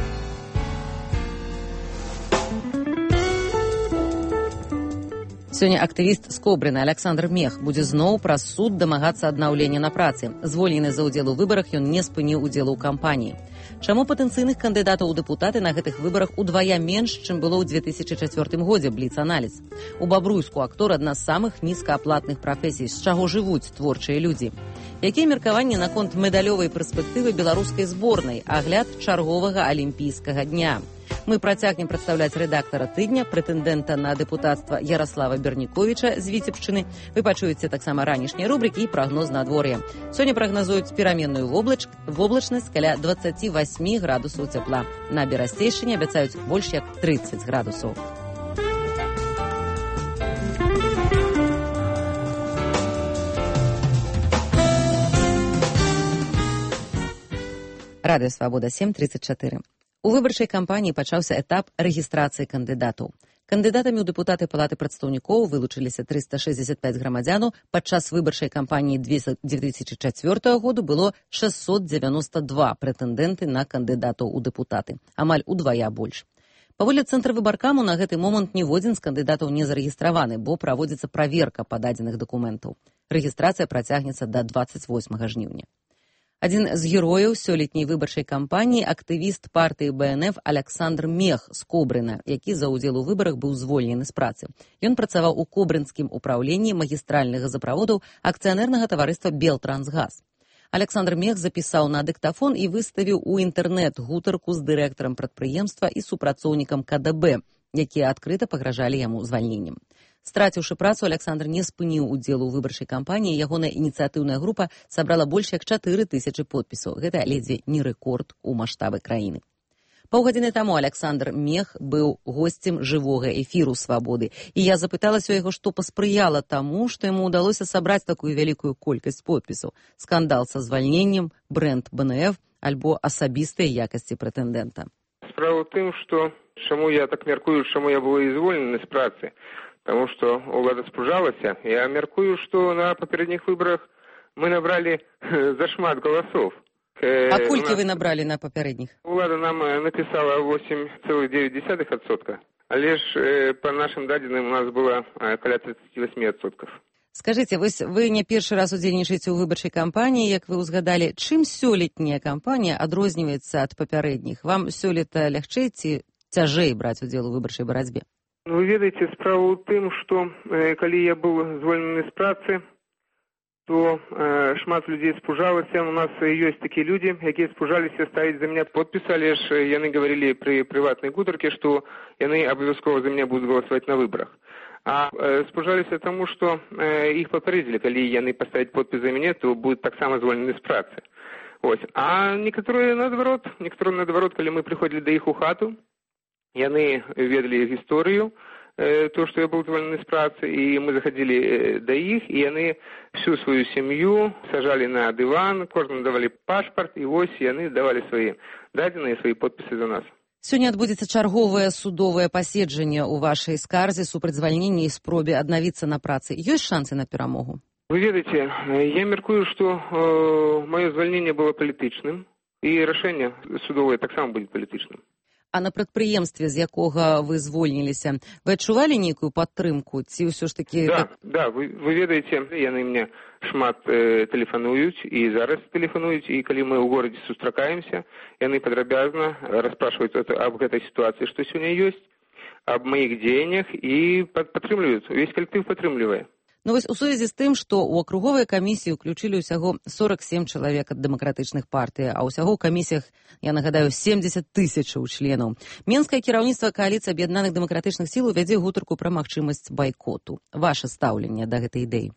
S1: Сёння актывіст з Кобрына Александр Мех будзе зноў праз суд дамагацца аднаўлення на працы. Звольнены за ўдзел у выбарах, ён не спыніў удзелу ў кампаніі. Чаму патэнцыйных кандыдатаў у дэпутаты на гэтых выбарах удвая менш, чым было ў 2004 годзе, бліц-аналіз? У Бабруйску актор адна з самых нізкааплатных прафесій, з чаго жывуць творчыя людзі. Якія меркаванні наконт медалёвай перспектывы беларускай зборнай, агляд чарговага алімпійскага дня? Мы працягнем прадстаўляць рэдактара тыдня, прэтэндэнта на дэпутацтва Яраслава Берніковіча з Віцебшчыны. Вы пачуеце таксама ранішнія рубрыкі і прагноз надвор'я. Сёння прагназуюць пераменную воблачнасць каля 28 градусаў цяпла. На Берасцейшчыне абяцаюць больш як 30 градусаў. Радыё Свабода, 7:34. У выбарчай кампаніі пачаўся этап рэгістрацыі кандыдатаў. Кандыдатамі ў дэпутаты палаты прадстаўнікоў вылучыліся 365 грамадзянаў. Падчас выбарчай кампаніі 2004 году было 692 прэтэндэнты на кандыдатаў у дэпутаты, амаль удвая больш. Паводле цэнтра выбаркаму на гэты момант ніводзін з кандыдатаў не зарэгістраваны, бо праводзіцца праверка пададзеных дакументаў. Рэгістрацыя працягнецца да 28 жніўня. Адзін з герояў сёлетняй выбарчай кампаніі актывіст партыі БНФ Александр Мех з Кобрына, які за ўдзел у выбарах быў звольнены з працы. Ён працаваў у кобрынскім управленні магістральных газаправодаў акцыянернага таварыства «Белтрансгаз». Александр Мех запісаў на дыктафон і выставіў у інтэрнэт гутарку з дырэктарам прадпрыемства і супрацоўнікам КДБ, якія адкрыта пагражалі яму звальненнем. Страціўшы працу, Александр не спыніў удзелу ў выбарчай кампаніі. Ягоная ініцыятыўная група сабрала больш як 4000 подпісаў. Гэта ледзьве не рэкорд у маштабы краіны. Паўгадзіны таму Александр Мех быў госцем жывога эфіру «Свабоды». І я запыталася ў яго, што паспрыяла таму, што яму ўдалося сабраць такую вялікую колькасць подпісаў. Скандал са звальненнем, брэнд БНФ альбо асабістыя якасці прэтэндэнта.
S4: Справа ў тым, што чаму я так мяркую, чаму я быў звольнены з працы. Таму што ўлада спужалася. Я мяркую, што на папярэдніх выбарах мы набралі зашмат галасоў.
S1: А колькі вы набралі на папярэдніх?
S4: Улада нам напісала 8,9%, але ж па нашым дадзеным у нас было каля 38%.
S1: Скажыце, вы не першы раз удзельнічаеце ў выбарчай кампаніі, як вы ўзгадалі, чым сёлетняя кампанія адрозніваецца ад папярэдніх? Вам сёлета лягчэй ці цяжэй браць удзел у выбарчай барацьбе?
S4: Вы ведаеце, справа ў тым, што калі я быў звольнены з працы, то шмат людзей спужалася. У нас ёсць такія людзі, якія спужаліся ставіць за мяне подпісы, але ж яны гаварылі пры прыватнай гутаркі, што яны абавязкова за мяне будуць галасаваць на выбарах. А спужаліся таму, што іх папярэдзілі, калі яны паставяць подпіс за мяне, то будуць таксама звольнены з працы. Ось. А некаторыя наадварот, калі мы прыходзілі да іх у хату, яны ведалі гісторыю, то, што я быў звольнены з працы, і мы заходили да іх, і яны всю сваю сям'ю сажалі на дыван, кожнаму давалі пашпарт, і вось яны давалі свае дадзеныя, свае подпісы за нас.
S1: Сёння адбудзецца чарговае судовае паседжанне ў вашай скарзе супраць звальнення і спробе аднавіцца на працы. Ёсць шансы на перамогу?
S4: Вы ведаеце, я мяркую, што маё звальненне было палітычным, і рашэнне судовае таксама будзе палітычным.
S1: А на прадпрыемстве, з якога вы звольніліся, вы адчувалі нейкую падтрымку? Ці ўсё ж такі...
S4: Да, вы ведаеце, яны мне шмат тэлефануюць, і зараз тэлефануюць, і калі мы ў горадзе сустракаемся, яны падрабязна распрашваюць аб гэтай сітуацыі, што сёння ёсць, аб маіх дзеяннях, і падтрымліваюць. Увесь калектыў падтрымлівае.
S1: Ну вось у сувязі з тым, што ў акруговыя камісіі ўключылі ўсяго 47 чалавек ад дэмакратычных партый, а ўсяго ў камісіях, я нагадаю, 70 тысячаў членаў. Менскае кіраўніцтва кааліцыі аб'яднаных дэмакратычных сіл вядзе гутарку пра магчымасць байкоту. Ваше стаўленне да гэтай ідэі?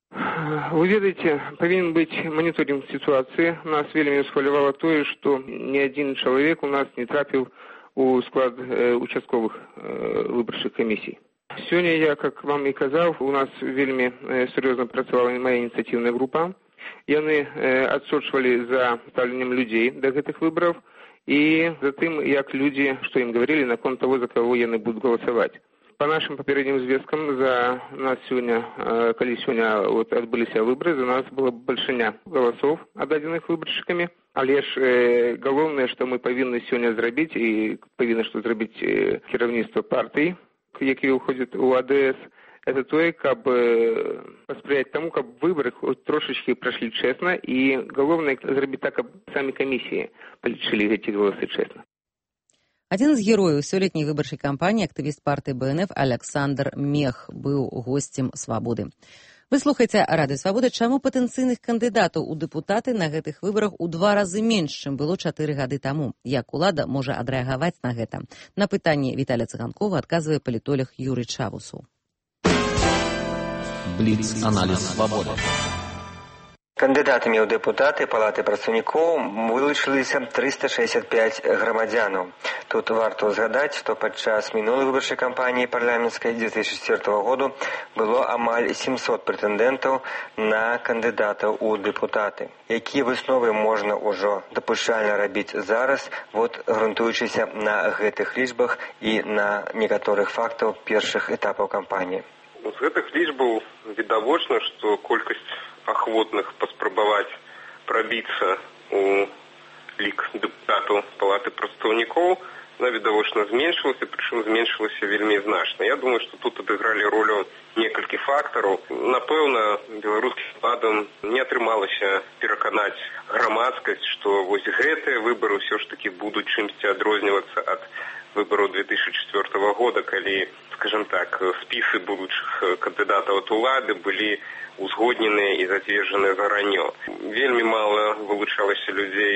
S4: Вы ведаеце, павінен быць маніторинг сітуацыі. Нас вельмі схвалявала тое, што ні адзін чалавек у нас не трапіў у склад участковых выбарчых камісій. Сёння я, как вам і казаў, у нас вельмі сур'ёзна працавала моя ініцыятыўная група. Яны адсочвалі за стаўленнем людзей да гэтых выбараў і за тым, як людзі, што ім гаварылі наконт таго, за каго яны будуць галасаваць. Па нашым папярэднім звесткам за нас сёння, калі сёння адбыліся выбары, за нас была бальшыня галасоў аддадзеных выбаршчыкамі. Але ж галоўнае, што мы павінны сёння зрабіць, і павінны што зрабіць кіраўніцтва партыі, якія ўходзяць у АДС, это тое, каб паспрыяць таму, каб выбары трошачкі прайшлі чэсна, і галоўнае зрабіць так, каб самі камісіі палічылі гэты галасы чэсна.
S1: Адзін з герояў сёлетняй выбарчай кампаніі, актывіст партыі БНФ Александр Мех, быў госцем «Свабоды». Вы слухаеце Радыё Свабода, чаму патэнцыйных кандыдатаў у дэпутаты на гэтых выбарах у 2 разы менш, чым было 4 гады таму. Як улада можа адрэагаваць на гэта? На пытанне Віталія Цыганкова адказвае палітолог Юрый Чавусу.
S17: Бліц-аналіз «Свабоды».
S5: Кандыдатамі ў дэпутаты Палаты прадстаўнікоў вылучыліся 365 грамадзянаў. Тут варта згадаць, што падчас мінулай выбарчай кампаніі парламенцкай 2004 году было амаль 700 прэтэндэнтаў на кандыдатаў у дэпутаты. Якія высновы можна ўжо дапушчальна рабіць зараз, грунтуючыся на гэтых лічбах і на некаторых фактаў першых этапаў кампаніі?
S6: З гэтых лічбаў відавочна, што колькасць ахвотных паспрабаваць прабіцца у лік дэпутатаў Палаты прадстаўнікоў, она відавочна зменшылася, прычым зменшылася вельмі значна. Я думаю, што тут адыгралі ролю некалькі фактараў. Напэўна, беларускім уладам не атрымалася пераканаць грамадскасць, што вось гэтыя выбары ўсё ж такі будуць чымсьці адрознівацца ад выбараў 2004 года, калі, скажем так, спісы будучых кандыдатаў ад улады былі узгодненыя і зацверджаныя заранё. Вельмі мала вылучалася людзей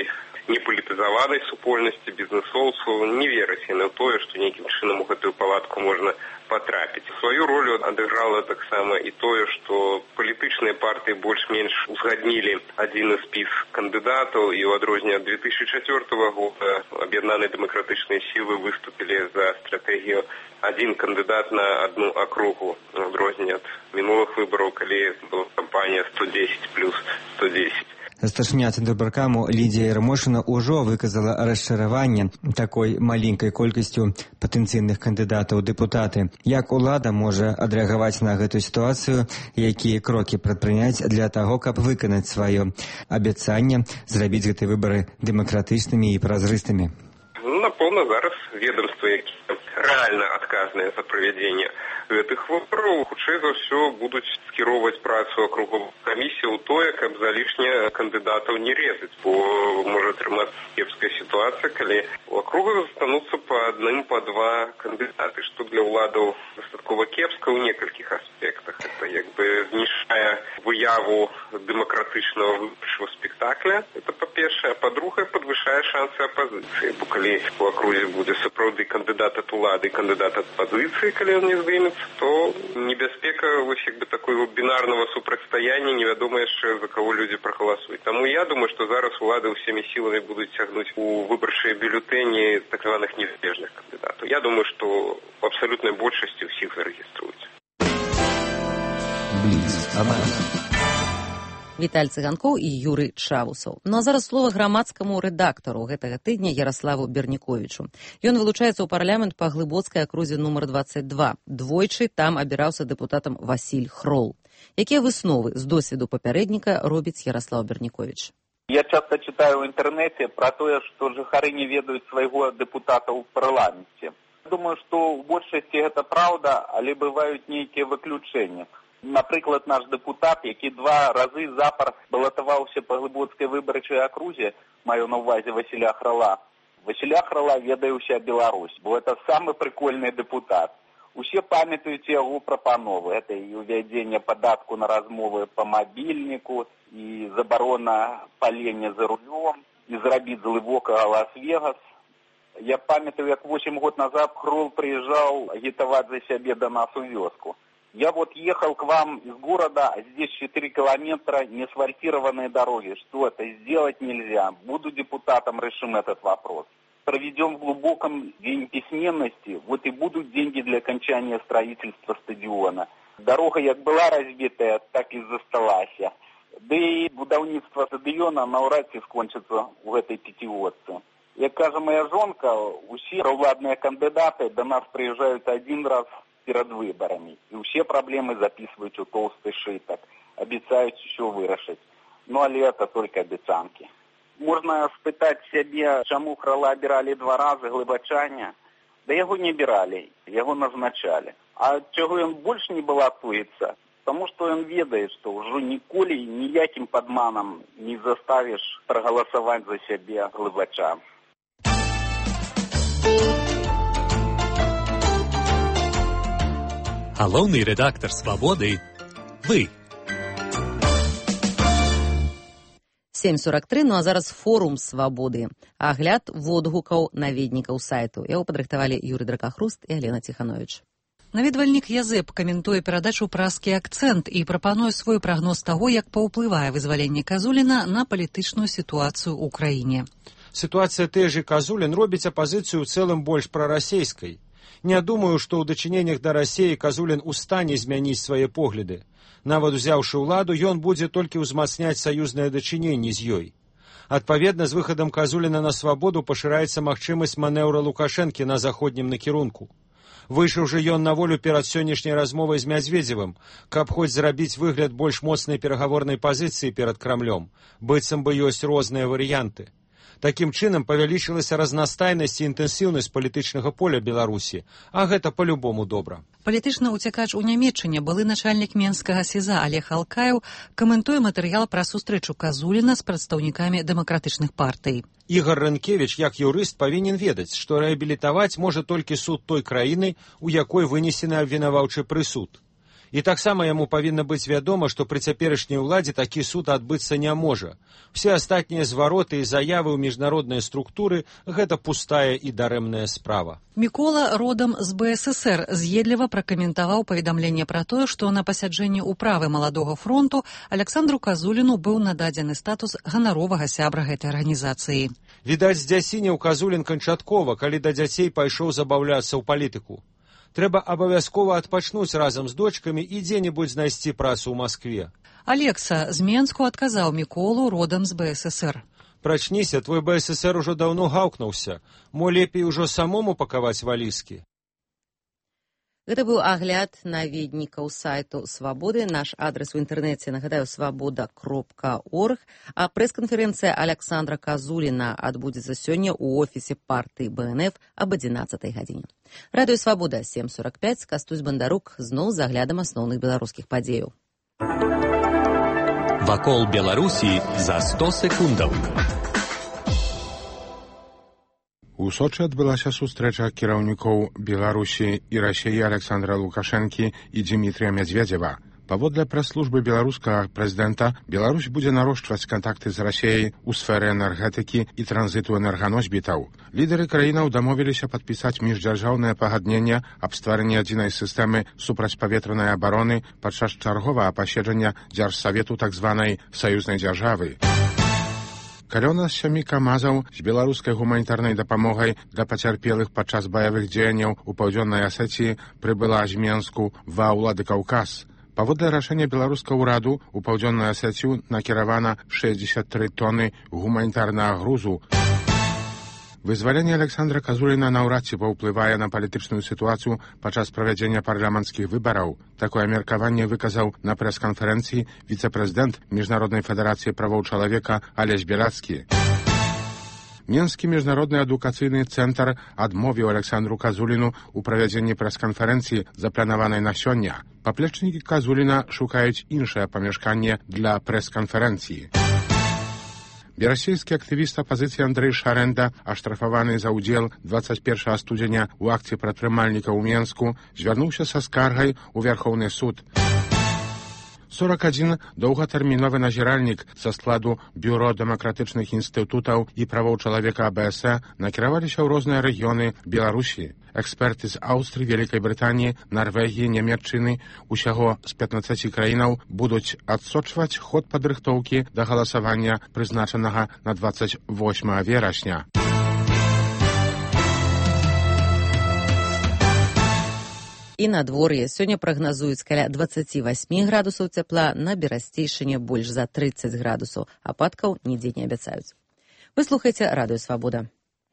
S6: непалітызаванай супольнасці бізнэсоўцаў, не вераць яны ў тое, што нейкім чынам у гэтую палатку можна патрапіць. Сваю ролю адыграла таксама і тое, што палітычныя партыі больш-менш узгаднілі адзіны спіс кандыдатаў, і ў адрозненне ад 2004 года аб'яднаныя дэмакратычныя сілы выступілі за стратэгію адзін кандыдат на одну акругу, у адрозненне ад мінулых выбараў, калі была кампанія 110 плюс 110.
S5: Старшыня Цэнтрбаркаму Лідія Ярмошына ўжо выказала расчараванне такой маленькай колькасцю патэнцыйных кандыдатаў у дэпутаты. Як улада можа адрэагаваць на гэтую сітуацыю, якія крокі прадпрыняць для таго, каб выканаць сваё абяцанне зрабіць гэтыя выбары дэмакратычнымі і празрыстымі?
S6: Напэўна, зараз ведомствы, якія рэальна адказныя за правядзенне гэтых выбараў, хутчэй за ўсё будуць скіроўваць працу акруговых камісій у тое, каб залішне кандыдатаў не резаць, бо можа атрымацца кепская сітуацыя, калі у акругах застануцца па адным, па два кандыдаты, што для ўладаў дастаткова кепска ў некалькіх аспектах. Это як бы знішчае выяву дэмакратычнага выбарчага спектакля, это па-першае, а па-другае, падвышае шансы апазіцыі, бо калі у акрузе будзе сапраўды кандыдат ад улады і кандыдат ад пазіцыі, калі ён не здымецца, то небяспека вось як бы такого бінарнага супрацьстаяння, невядома яшчэ за кого людзі прагаласуюць. Таму я думаю, што зараз улады ўсімі сіламі будуць цягнуць у выбарчыя бюлетэні так званых незалежных кандыдатаў. Я думаю, што в абсалютнай большасці ўсіх зарэгіструюць.
S1: Віталь Цыганкоў і Юрый Чавусаў. Ну а зараз слова грамадскаму рэдактару гэтага тыдня Яраславу Берніковічу. Ён вылучаецца ў парламент па Глыбоцкай акрузе нумар 22. Двойчы там абіраўся дэпутатам Васіль Хрол. Якія высновы з досведу папярэдніка робіць Яраслав Берніковіч?
S18: Я часто читаю в интернете про то, что жыхары не ведают своего депутата в парламенте. Думаю, что в большасці это правда, але бывают некие выключения. Напрыклад, наш депутат, які 2 разы запар балатаваўся па Глыбоцкай выбарчай акрузе, маю на ўвазе Васіля Храла. Васіля Храла ведае ўся Беларусь, бо это самы прикольны депутат. Усе памятаюць яго прапановы. Это і увядзенне падатку на размовы па мабільніку, і забарона палення за рулём, і зрабіць глыбокага Лас-Вегас. Я памятаю, як 8 год назад Хрол прыязджаў агітаваць за сябе до нас у вёску. Я вот ехал к вам из города, а здесь 4 километра неасфальтированные дороги. Что это? Сделать нельзя. Буду депутатом, решим этот вопрос. Проведем в глубоком день письменности, вот и будут деньги для окончания строительства стадиона. Дорога як была разбитая, так и засталася. Да и будаўніцтва стадиона наўрад ці скончится у этой пятиотцы. Як кажа моя жонка, усе праўладныя кандидаты до нас приезжают один раз перед выборами. И все проблемы записывают у толстый шиток. Обещают еще вырашить. Но это только обещанки. Можно спытать себе, чему Храла обирали 2 раза глыбачане. Да его не обирали, его назначали. А чего он больше не балотуется? Потому что он ведает, что уже николи никаким подманом не заставишь проголосовать за себя глыбача.
S19: Галоўны рэдактар «Свабоды» – вы.
S1: 7:43, ну а зараз форум «Свабоды». Агляд водгукаў наведнікаў сайту. Яго падрыхтавалі Юрый Дракахруст і Алена Ціхановіч.
S20: Наведвальнік Язэп каментуе перадачу «Празкі акцэнт» і прапануе свой прагноз таго, як паўплывае вызваленне Казуліна на палітычную сітуацыю ў краіне.
S21: Сітуацыя тэжы Казулін робіць апазіцыю ў цэлым больш прарасейскай. Не думаю, што ў дачыненнях да Расіі Казулін у стане змяніць свае погляды. Нават узяўшы ўладу, ён будзе толькі ўзмацняць саюзныя дачыненні з ёй. Адпаведна, з выхадам Казуліна на свабоду пашыраецца магчымасць манеўра Лукашэнкі на заходнім накірунку. Выйшаў жа ён на волю перад сённяшняй размовай з Мядзведзевым, каб хоць зрабіць выгляд больш моцнай перагаворнай пазіцыі перад Крамлём, быццам бы ёсць розныя варыянты. Такім чынам павялічылася разнастайнасць і інтэнсіўнасць палітычнага поля Беларусі, а гэта па-любому добра.
S20: Палітычны ўцякач у Нямецчыне, былы начальнік Менскага СІЗА Олег Алкаеў, каментуе матэрыял пра сустрэчу Казуліна з прадстаўнікамі дэмакратычных партый.
S21: Ігор Рэнкевіч, як юрыст, павінен ведаць, што рэабілітаваць можа толькі суд той краіны, у якой вынесены абвінаваўчы прысуд. І таксама яму павінна быць вядома, што пры цяперашняй уладзе такі суд адбыцца не можа. Все астатнія звароты і заявы ў міжнародныя структуры – гэта пустая і дарэмная справа.
S20: Мікола родам з БССР з'едліва пракаментаваў паведамленне пра тое, што на пасяджэнні ўправы Маладога фронту Александру Казуліну быў нададзены статус ганаровага сябра гэтай арганізацыі.
S21: Відаць, здзясінеў Казулін канчаткова, калі да дзяцей пайшоў забаўляцца ў палітыку. Трэба абавязкова адпачнуць разам з дочкамі і дзе-небудзь знайсці працу ў Маскве.
S20: Алекса з Менску адказаў Міколу родам з БССР.
S21: Прачніся, твой БССР ужо даўно гаўкнуўся. Мо лепей ужо самому пакаваць валізкі.
S1: Гэта быў агляд наведнікаў сайту «Свабоды». Наш адрес у інтэрнэце, нагадаю, свабода.орг. А прэс-канферэнцыя Александра Казуліна адбудзецца сёння ў офісе партыі БНФ аб 11 гадзіне. Радыё «Свабода» 7:45. Кастусь Бандарук зноў з аглядам асноўных беларускіх падзеяў.
S19: Вакол Беларусі за 100 секундаў.
S2: У Сочы адбылася сустрэча кіраўнікоў Беларусі і Расіі Александра Лукашэнкі і Дмітрія Медведзева. Паводле прэс-службы беларускага прэзідэнта, Беларусь будзе нарошчваць кантакты з Расіяй у сферы энергетыкі і транзіту энерганосьбітаў. Лідары краінаў дамовіліся падпісаць міждзяржаўнае пагадненне аб стварэнні адзінай сістэмы супрацьпаветранай абароны падчас чарговага паседжання дзяржсавету так званай саюзнай дзяржавы. Калёна з 7 камазаў з беларускай гуманітарнай дапамогай для пацярпелых падчас баявых дзеянняў у паўдзённай Асетіі прыбыла з Менску ва Ўладыкаўказ. Паводле рашэння беларускага ўраду у паўдзённую Асетію накіравана 63 тоны гуманітарнага грузу. Вызваленне Александра Казуліна наўрад ці паўплывае на палітычную сітуацыю падчас правядзення парламенцкіх выбараў. Такое меркаванне выказаў на прэс-канферэнцыі віцэ-прэзідэнт Міжнароднай федэрацыі правоў чалавека Алесь Беляцкі. Менскі міжнародны адукацыйны цэнтр адмовіў Александру Казуліну ў правядзенні прэс-канферэнцыі, запланаванай на сёння. Паплечнікі Казуліна шукаюць іншае памяшканне для прэс-канферэнцыі. Беларускі актывіст апазіцыі Андрэй Шарэнда, аштрафаваны за ўдзел 21 студзеня ў акцыі прадпрымальніка ў Менску, звярнуўся са скаргай у Вярхоўны суд. 41 доўгатэрміновы назіральнік са складу Бюро дэмакратычных інстытутаў і правоў чалавека АБС накіраваліся ў розныя рэгіёны Беларусі. Эксперты з Аўстрыі, Вялікай Брытаніі, Нарвегіі, Нямецчыны, усяго з 15 краінаў будуць адсочваць ход падрыхтоўкі да галасавання, прызначанага на 28 верасня.
S1: І надвор'е сёння прагназуюць каля 28 градусаў цяпла, на Берасцейшыне больш за 30 градусаў. Ападкаў нідзе не абяцаюць. Вы слухаеце Радыё Свабода.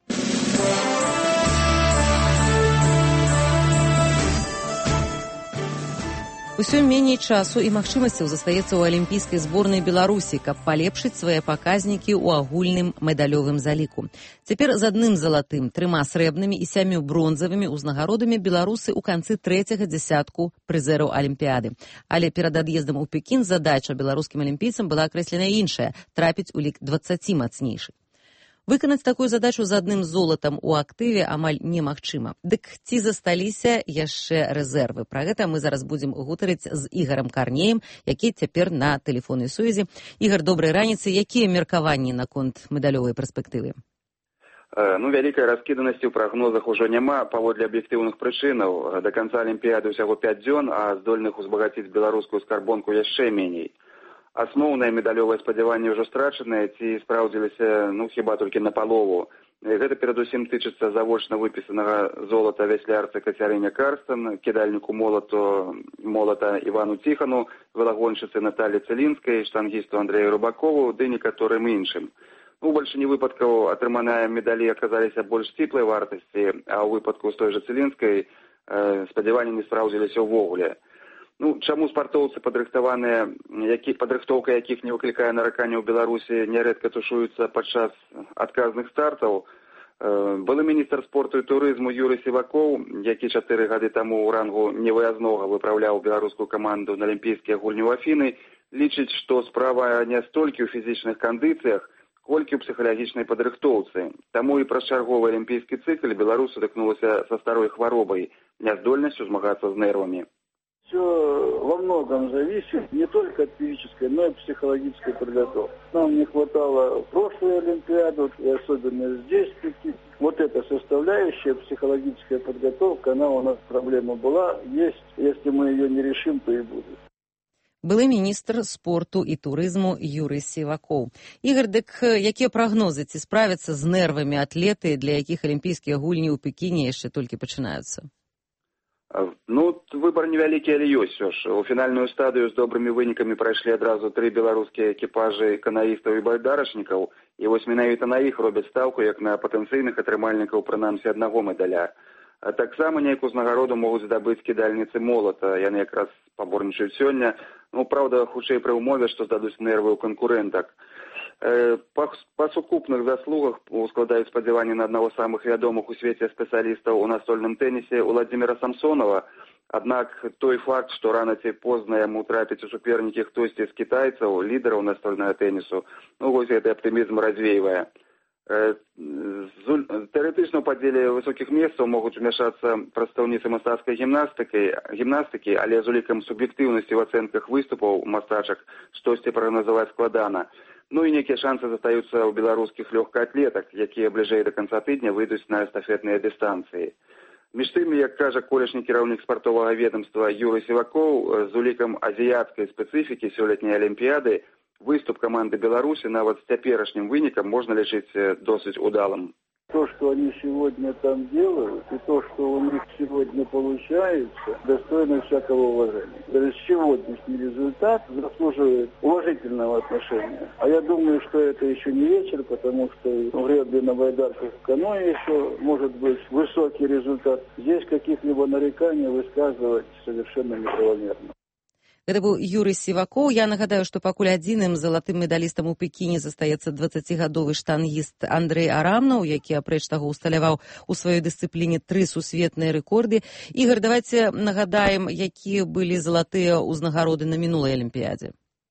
S1: Усё меней часу і магчымасцяў застаецца ў алімпійскай зборнай Беларусі, каб палепшыць свае паказнікі ў агульным медалёвым заліку. Цяпер з 1 залатым, 3 срэбнымі і 7 бронзавымі ўзнагародамі беларусы ў канцы 3-го дзясятку прызэраў алімпіяды. Але перад ад'ездам у Пекін задача беларускім алімпійцам была акрэслена іншая – трапіць у лік 20 мацнейшых. Выканаць такую задачу з 1 золатам у актыве амаль немагчыма. Дык ці засталіся яшчэ рэзервы? Пра гэта мы зараз будзем гутарыць з Ігарам Карнеем, які цяпер на тэлефоннай сувязі. Ігар, добрай раніцы. Якія меркаванні наконт медалёвай перспектывы?
S8: Вялікай раскіданасці ў прагнозах ужо няма паводле аб'ектыўных прычынаў. Да канца алімпіяды ўсяго 5 дзён, а здольных узбагаціць беларускую скарбонку яшчэ меней. Асноўнае медалёвае спадзяванне ўжо страчанае, ці спраўдзіліся, хіба толькі на палову. Гэта перадусім тычыцца завочна выпісанага золата вяслярцы Кацярыне Карстан, кідальніку молата Івану Ціхану, велагоншчыцы Наталі Цэлінскай, штангісту Андрэю Рыбакову, ды некаторым іншым. У бальшыні выпадкаў атрыманыя медалі аказаліся больш сціплай вартасці, а ў выпадку з той жа Цэлінскай спадзяванні не спраўдзіліся ўвогуле. Чаму спартоўцы, падрыхтоўка якіх не выклікае наракання ў Беларусі, нярэдка тушуюцца падчас адказных стартаў? Былы міністр спорту і турызму Юрый Сівакоў, які 4 гады таму ў рангу невыязнога выпраўляў беларускую каманду на алімпійскія гульні ў Афіны, лічыць, што справа не столькі ў фізічных кандыцыях, колькі ў псіхалагічнай падрыхтоўцы. Таму і праз чарговы алімпійскі цыкл Беларусь сутыкнулася са старой хваробай, няздольнасцю змагацца з нервамі.
S7: Все во многом зависит не только от физической, но и психологической подготовки. Нам не хватало прошлой Олимпиады, и особенно здесь. Вот эта составляющая, психологическая подготовка, она у нас проблема была, есть. Если мы ее не решим, то и будет.
S1: Былы міністр спорту і турызму Юрый Сівакоў. Ігор, дык якія прагнозы, ці справяцца з нервамі атлеты, для якіх алімпійскія гульні ў Пекіне яшчэ толькі пачынаюцца?
S8: Ну, выбор невялікі, але ёсць все ж. У фінальную стадыю з добрымі вынікамі прайшлі адразу 3 беларускія экіпажы канаістаў і байдарачнікаў, і вось менавіта на іх робяць стаўку, як на патэнцыйных атрымальнікаў прынамсі аднаго медаля. А таксама нейкую узнагароду могуць здабыць кідальніцы молата. Яны якраз паборнічаюць сёння. Ну, праўда, хутчэй пры ўмове, што здадуць нервы ў канкурэнтак. Па сукупных заслугах складаюць спадзяванні на аднаго з самых вядомых у свеце спецыялістаў у настольным тэнісе Уладзіміра Самсонова. Аднак той факт, што рана ці позна яму трапіць у супернікі хтосьці з кітайцаў, лідараў настольнага тэнісу, ну, вось гэты аптымізм развейвае. Тэарэтычна ў падзеле высокіх месцаў могуць умяшацца прадстаўніцы мастацкай гімнастыкі, але з улікам суб'ектыўнасці ў ацэнках выступаў мастачак штосьці прагназаваць складана. Ну і нейкія шансы застаюцца ў беларускіх лёгкаатлетак, якія бліжэй да канца тыдня выйдуць на эстафетныя дыстанцыі. Між тым, як кажа колішні кіраўнік спартовага ведомства Юрый Сівакоў, з улікам азіяцкай спецыфікі сёлетняй алімпіяды выступ команды Беларуси нават с цяперашнім вынікам можно лічыць досыць удалым.
S7: То, что они сегодня там делают, и то, что у них сегодня получается, достойно всякого уважения. То есть сегодняшний результат заслуживает уважительного отношения. А я думаю, что это еще не вечер, потому что в гребле на байдарках в каноэ еще может быть высокий результат. Здесь каких-либо нареканий высказывать совершенно неправомерно.
S1: Гэта быў Юрый Сівакоў. Я нагадаю, што пакуль адзіным залатым медалістам у Пекіне застаецца 20-гадовы штангіст Андрэй Арамнаў, які апрэч таго ўсталяваў у сваёй дысцыпліне 3 сусветныя рэкорды. Ігор, давайце нагадаем, якія былі залатыя ўзнагароды на мінулай алімпіядзе.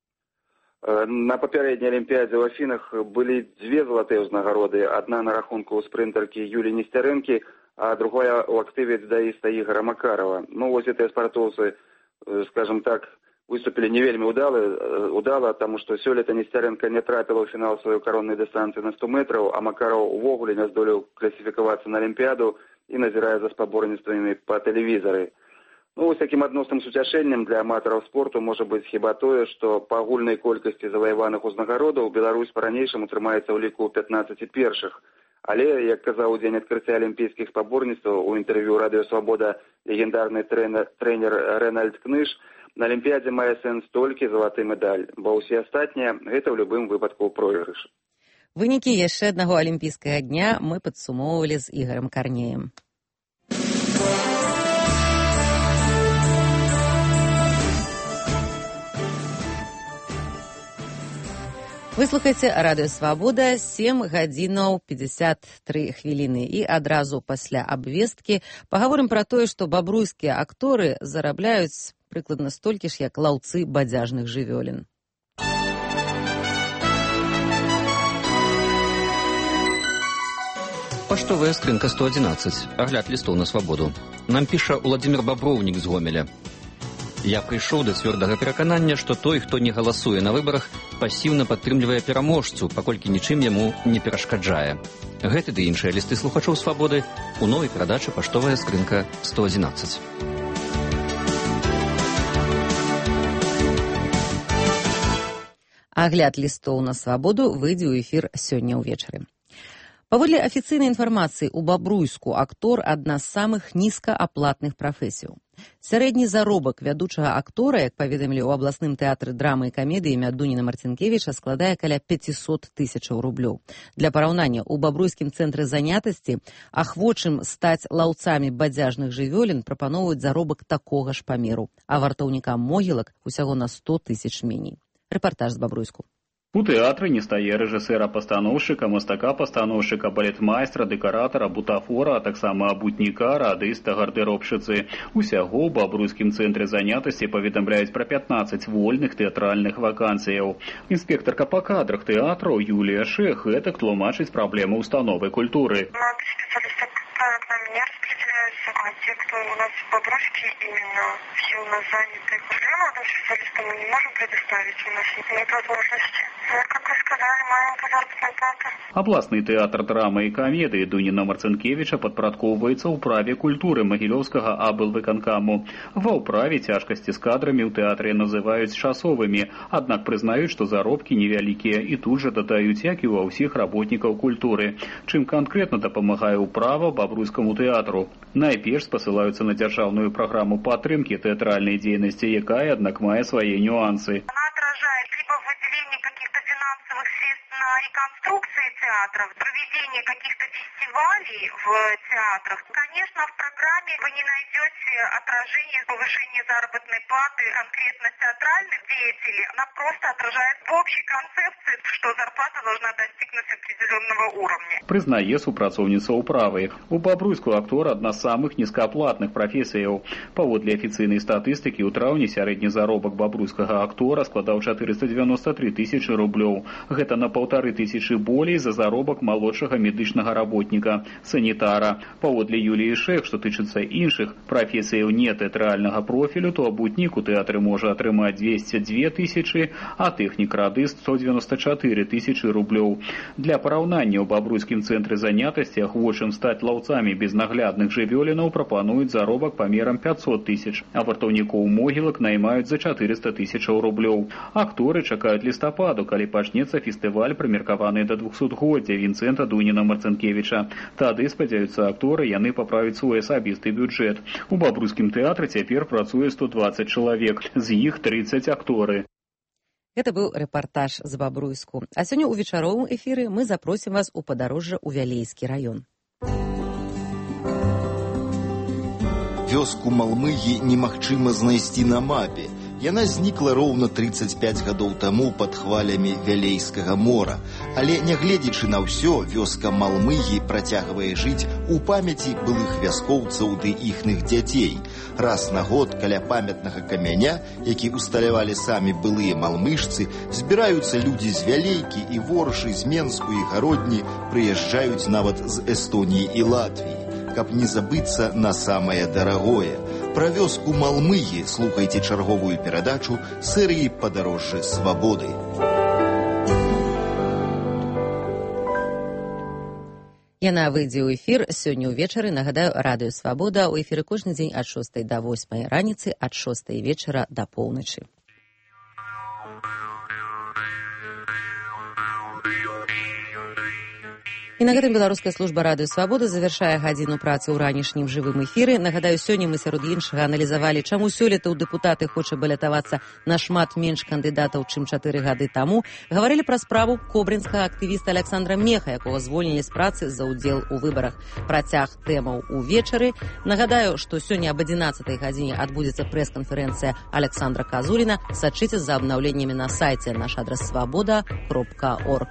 S8: На папярэдняй алімпіядзе ў Афінах былі 2 залатыя ўзнагароды. Адна на рахунку спрынтаркі Юліі Несцярэнкі, а другая ў актыве дзюдаіста Ігора Макарова. Ну, вось гэтыя спартоўцы, скажем так, выступили не вельмі удала, таму што сёлета Несцярэнка не трапіла ў фінал сваёй кароннай дыстанцыі на 100 метраў, а Макараў увогуле не здолеў класіфікавацца на алімпіяду і назірае за спаборніцтвамі па тэлевізары. Ну, вось такім адносным суцяшэннем для аматараў спорту можа быць хіба тое, што па агульнай колькасці заваяваных узнагародаў Беларусь па-ранейшаму трымаецца ў ліку 15 першых. Але, як казаў у дзень адкрыцця алімпійскіх спаборніцтваў у інтэрв'ю «Радыё Свабода» легендарны трэнер Рэнальд Кныш, на алімпіядзе мае сэнс толькі залаты медаль, бо ўсе астатнія гэта ў любым выпадку пройгрыш.
S1: Вынікі яшчэ аднаго алімпійскага дня мы падсумоўвалі з Ігорем Карнеем. Вы слухаеце Радыё Свабода, 7 гадзінаў 53 хвіліны. І адразу пасля абвесткі пагаворым пра тое, што бабруйскія акторы зарабляюць прыкладна столькі ж, як лаўцы бадзяжных жывёлін.
S17: Паштовая скрынка 111. Агляд лістоў на свабоду. Нам піша Уладзімір Баброўнік з Гомеля. Я прыйшоў да цвёрдага пераканання, што той, хто не галасуе на выбарах, пасіўна падтрымлівае пераможцу, паколькі нічым яму не перашкаджае. Гэты ды іншыя лісты слухачоў свабоды у новай перадачы «Паштовая скрынка 111».
S1: Агляд лістоў на свабоду выйдзе ў эфір сёння ўвечары. Паводле афіцыйнай інфармацыі, у Бабруйску актор – адна з самых нізкааплатных прафесіяў. Сярэдні заробак вядучага актора, як паведамілі ў абласным тэатры драмы і камедыі імя Дуніна Марцінкевіча, складае каля 500 000 рублёў. Для параўнання, у Бабруйскім цэнтры занятасці ахвочым стаць лаўцамі бадзяжных жывёлін прапаноўваюць заробак такога ж памеру, а вартаўнікам могілак усяго на 100 000 меней. Рэпартаж з Бабруйску.
S22: У тэатры не стае рэжысэра-пастаноўшчыка, мастака-пастаноўшчыка, балетмайстра, дэкаратара, бутафора, а таксама абутніка, радыста, гардэробшчыцы. Усяго ў Бабруйскім цэнтры занятасці паведамляюць пра 15 вольных тэатральных вакансіяў. Інспектарка па кадрах тэатраў Юлія Шэх гэтак тлумачыць праблему установы культуры.
S10: выделяются, а те, кто у нас в Бобруйске, именно все у нас заняты. Молодым специалистам мы не можем предоставить, у нас нет возможности. Как вы сказали, маленькая заработная плата.
S22: Абласны тэатр драмы і камедыі Дуніна Марцынкевіча падпарадкоўваецца ўправе культуры Магілёўскага аблвыканкаму. Ва ўправе цяжкасці з кадрамі ў тэатры называюць часовымі, аднак прызнаюць, што заробкі невялікія і тут жа дадаюць, як і ва ўсіх работнікаў культуры. Чым канкрэтна дапамагае ўправа Бабруйскаму тэатру? Найперш спасылаюцца на дзяржаўную праграму падтрымкі тэатральнай дзейнасці, якая, аднак, мае свае нюансы.
S10: Она отражает либо выделение каких-то финансовых средств на реконструкции театров, проведение каких-то фестивалей в театрах. Конечно, в программе вы не найдете отражение повышения заработной платы конкретно театральных деятелей. Она просто отражает в общей концепции, что зарплата должна достигнуть определенного уровня.
S22: Прызнае супрацоўніца ўправы. У Бабруйску актор адна з самых нізкааплатных прафесіяў. Паводле афіцыйнай статыстыкі, у траўні сярэдні заробак бабруйскага актора складаў 493 тысячы рублёў. Гэта на 1500 болей за заробак малодшага медычнага работніка, санітара. Паводле Юліі Шэх, што тычыцца іншых прафесіяў не тэатральнага профілю, то абутнік у тэатры можа атрымаць 202 тысячы, а тэхнік-радыст 194 тысячы рублёў. Для параўнання, у Бабруйскім цэнтры занятасці ахвочым стаць лаўцамі безнаглядных жывёлінаў прапануюць заробак памерам 500 тысяч, а вартаўнікоў могілак наймаюць за 400 тысячаў рублёў. Акторы чакаюць лістападу, калі пачнецца фестываль, прымеркаваны да 200-годдзя Вінцэнта Дуніна Марцынкевіча. Тады, спадзяюцца акторы, яны паправяць свой асабісты бюджэт. У Бабруйскім тэатры цяпер працуе 120 чалавек, з іх 30 акторы.
S1: Гэта быў рэпартаж з Бабруйску. А сёння ў вечаровым эфіры мы запросім вас у падарожжа ў Вялейскі раён.
S11: Вёску Малмыгі немагчыма знайсці на мапе. Яна знікла роўна 35 гадоў таму пад хвалямі Вялейскага мора. Але, нягледзячы на ўсё, вёска Малмыгі працягвае жыць у памяці былых вяскоўцаў ды іхных дзяцей. Раз на год каля памятнага камяня, які усталявалі самі былыя малмыжцы, збіраюцца людзі з Вялейкі і Воршы, з Менску і Гародні, прыязджаюць нават з Эстоніі і Латвіі, каб не забыцца на самае дарагое. Пра вёску Малмыгі слухайце чарговую перадачу серыі «Падарожжы свабоды».
S1: Яна выйдзе ў эфір сёння ўвечары. Нагадаю, радыё «Свабода» ў эфіры кожны дзень ад 6 да 8 раніцы, ад 6 вечара да поўначы. І на гэтым беларуская служба радыё «Свабода» завяршае гадзіну працы ў ранішнім жывым эфіры. Нагадаю, сёння мы сярод іншага аналізавалі, чаму сёлета ў дэпутаты хоча балятавацца нашмат менш кандыдатаў, чым 4 гады таму. Гаварылі пра справу кобрынскага актывіста Александра Меха, якога звольнілі з працы за ўдзел у выбарах. Працяг тэмаў увечары. Нагадаю, што сёння аб 11 гадзіне адбудзецца прэс-канферэнцыя Александра Казуліна. Сачыце за абнаўленнямі на сайце. Наш адрас свабода.орг.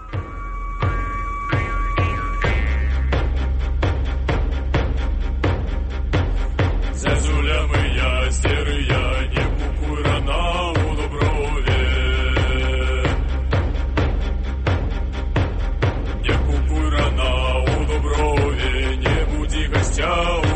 S23: Зазуля моя серая, не кукуй рана у Дуброве. Не кукуй рана у Дуброве, не буди гостя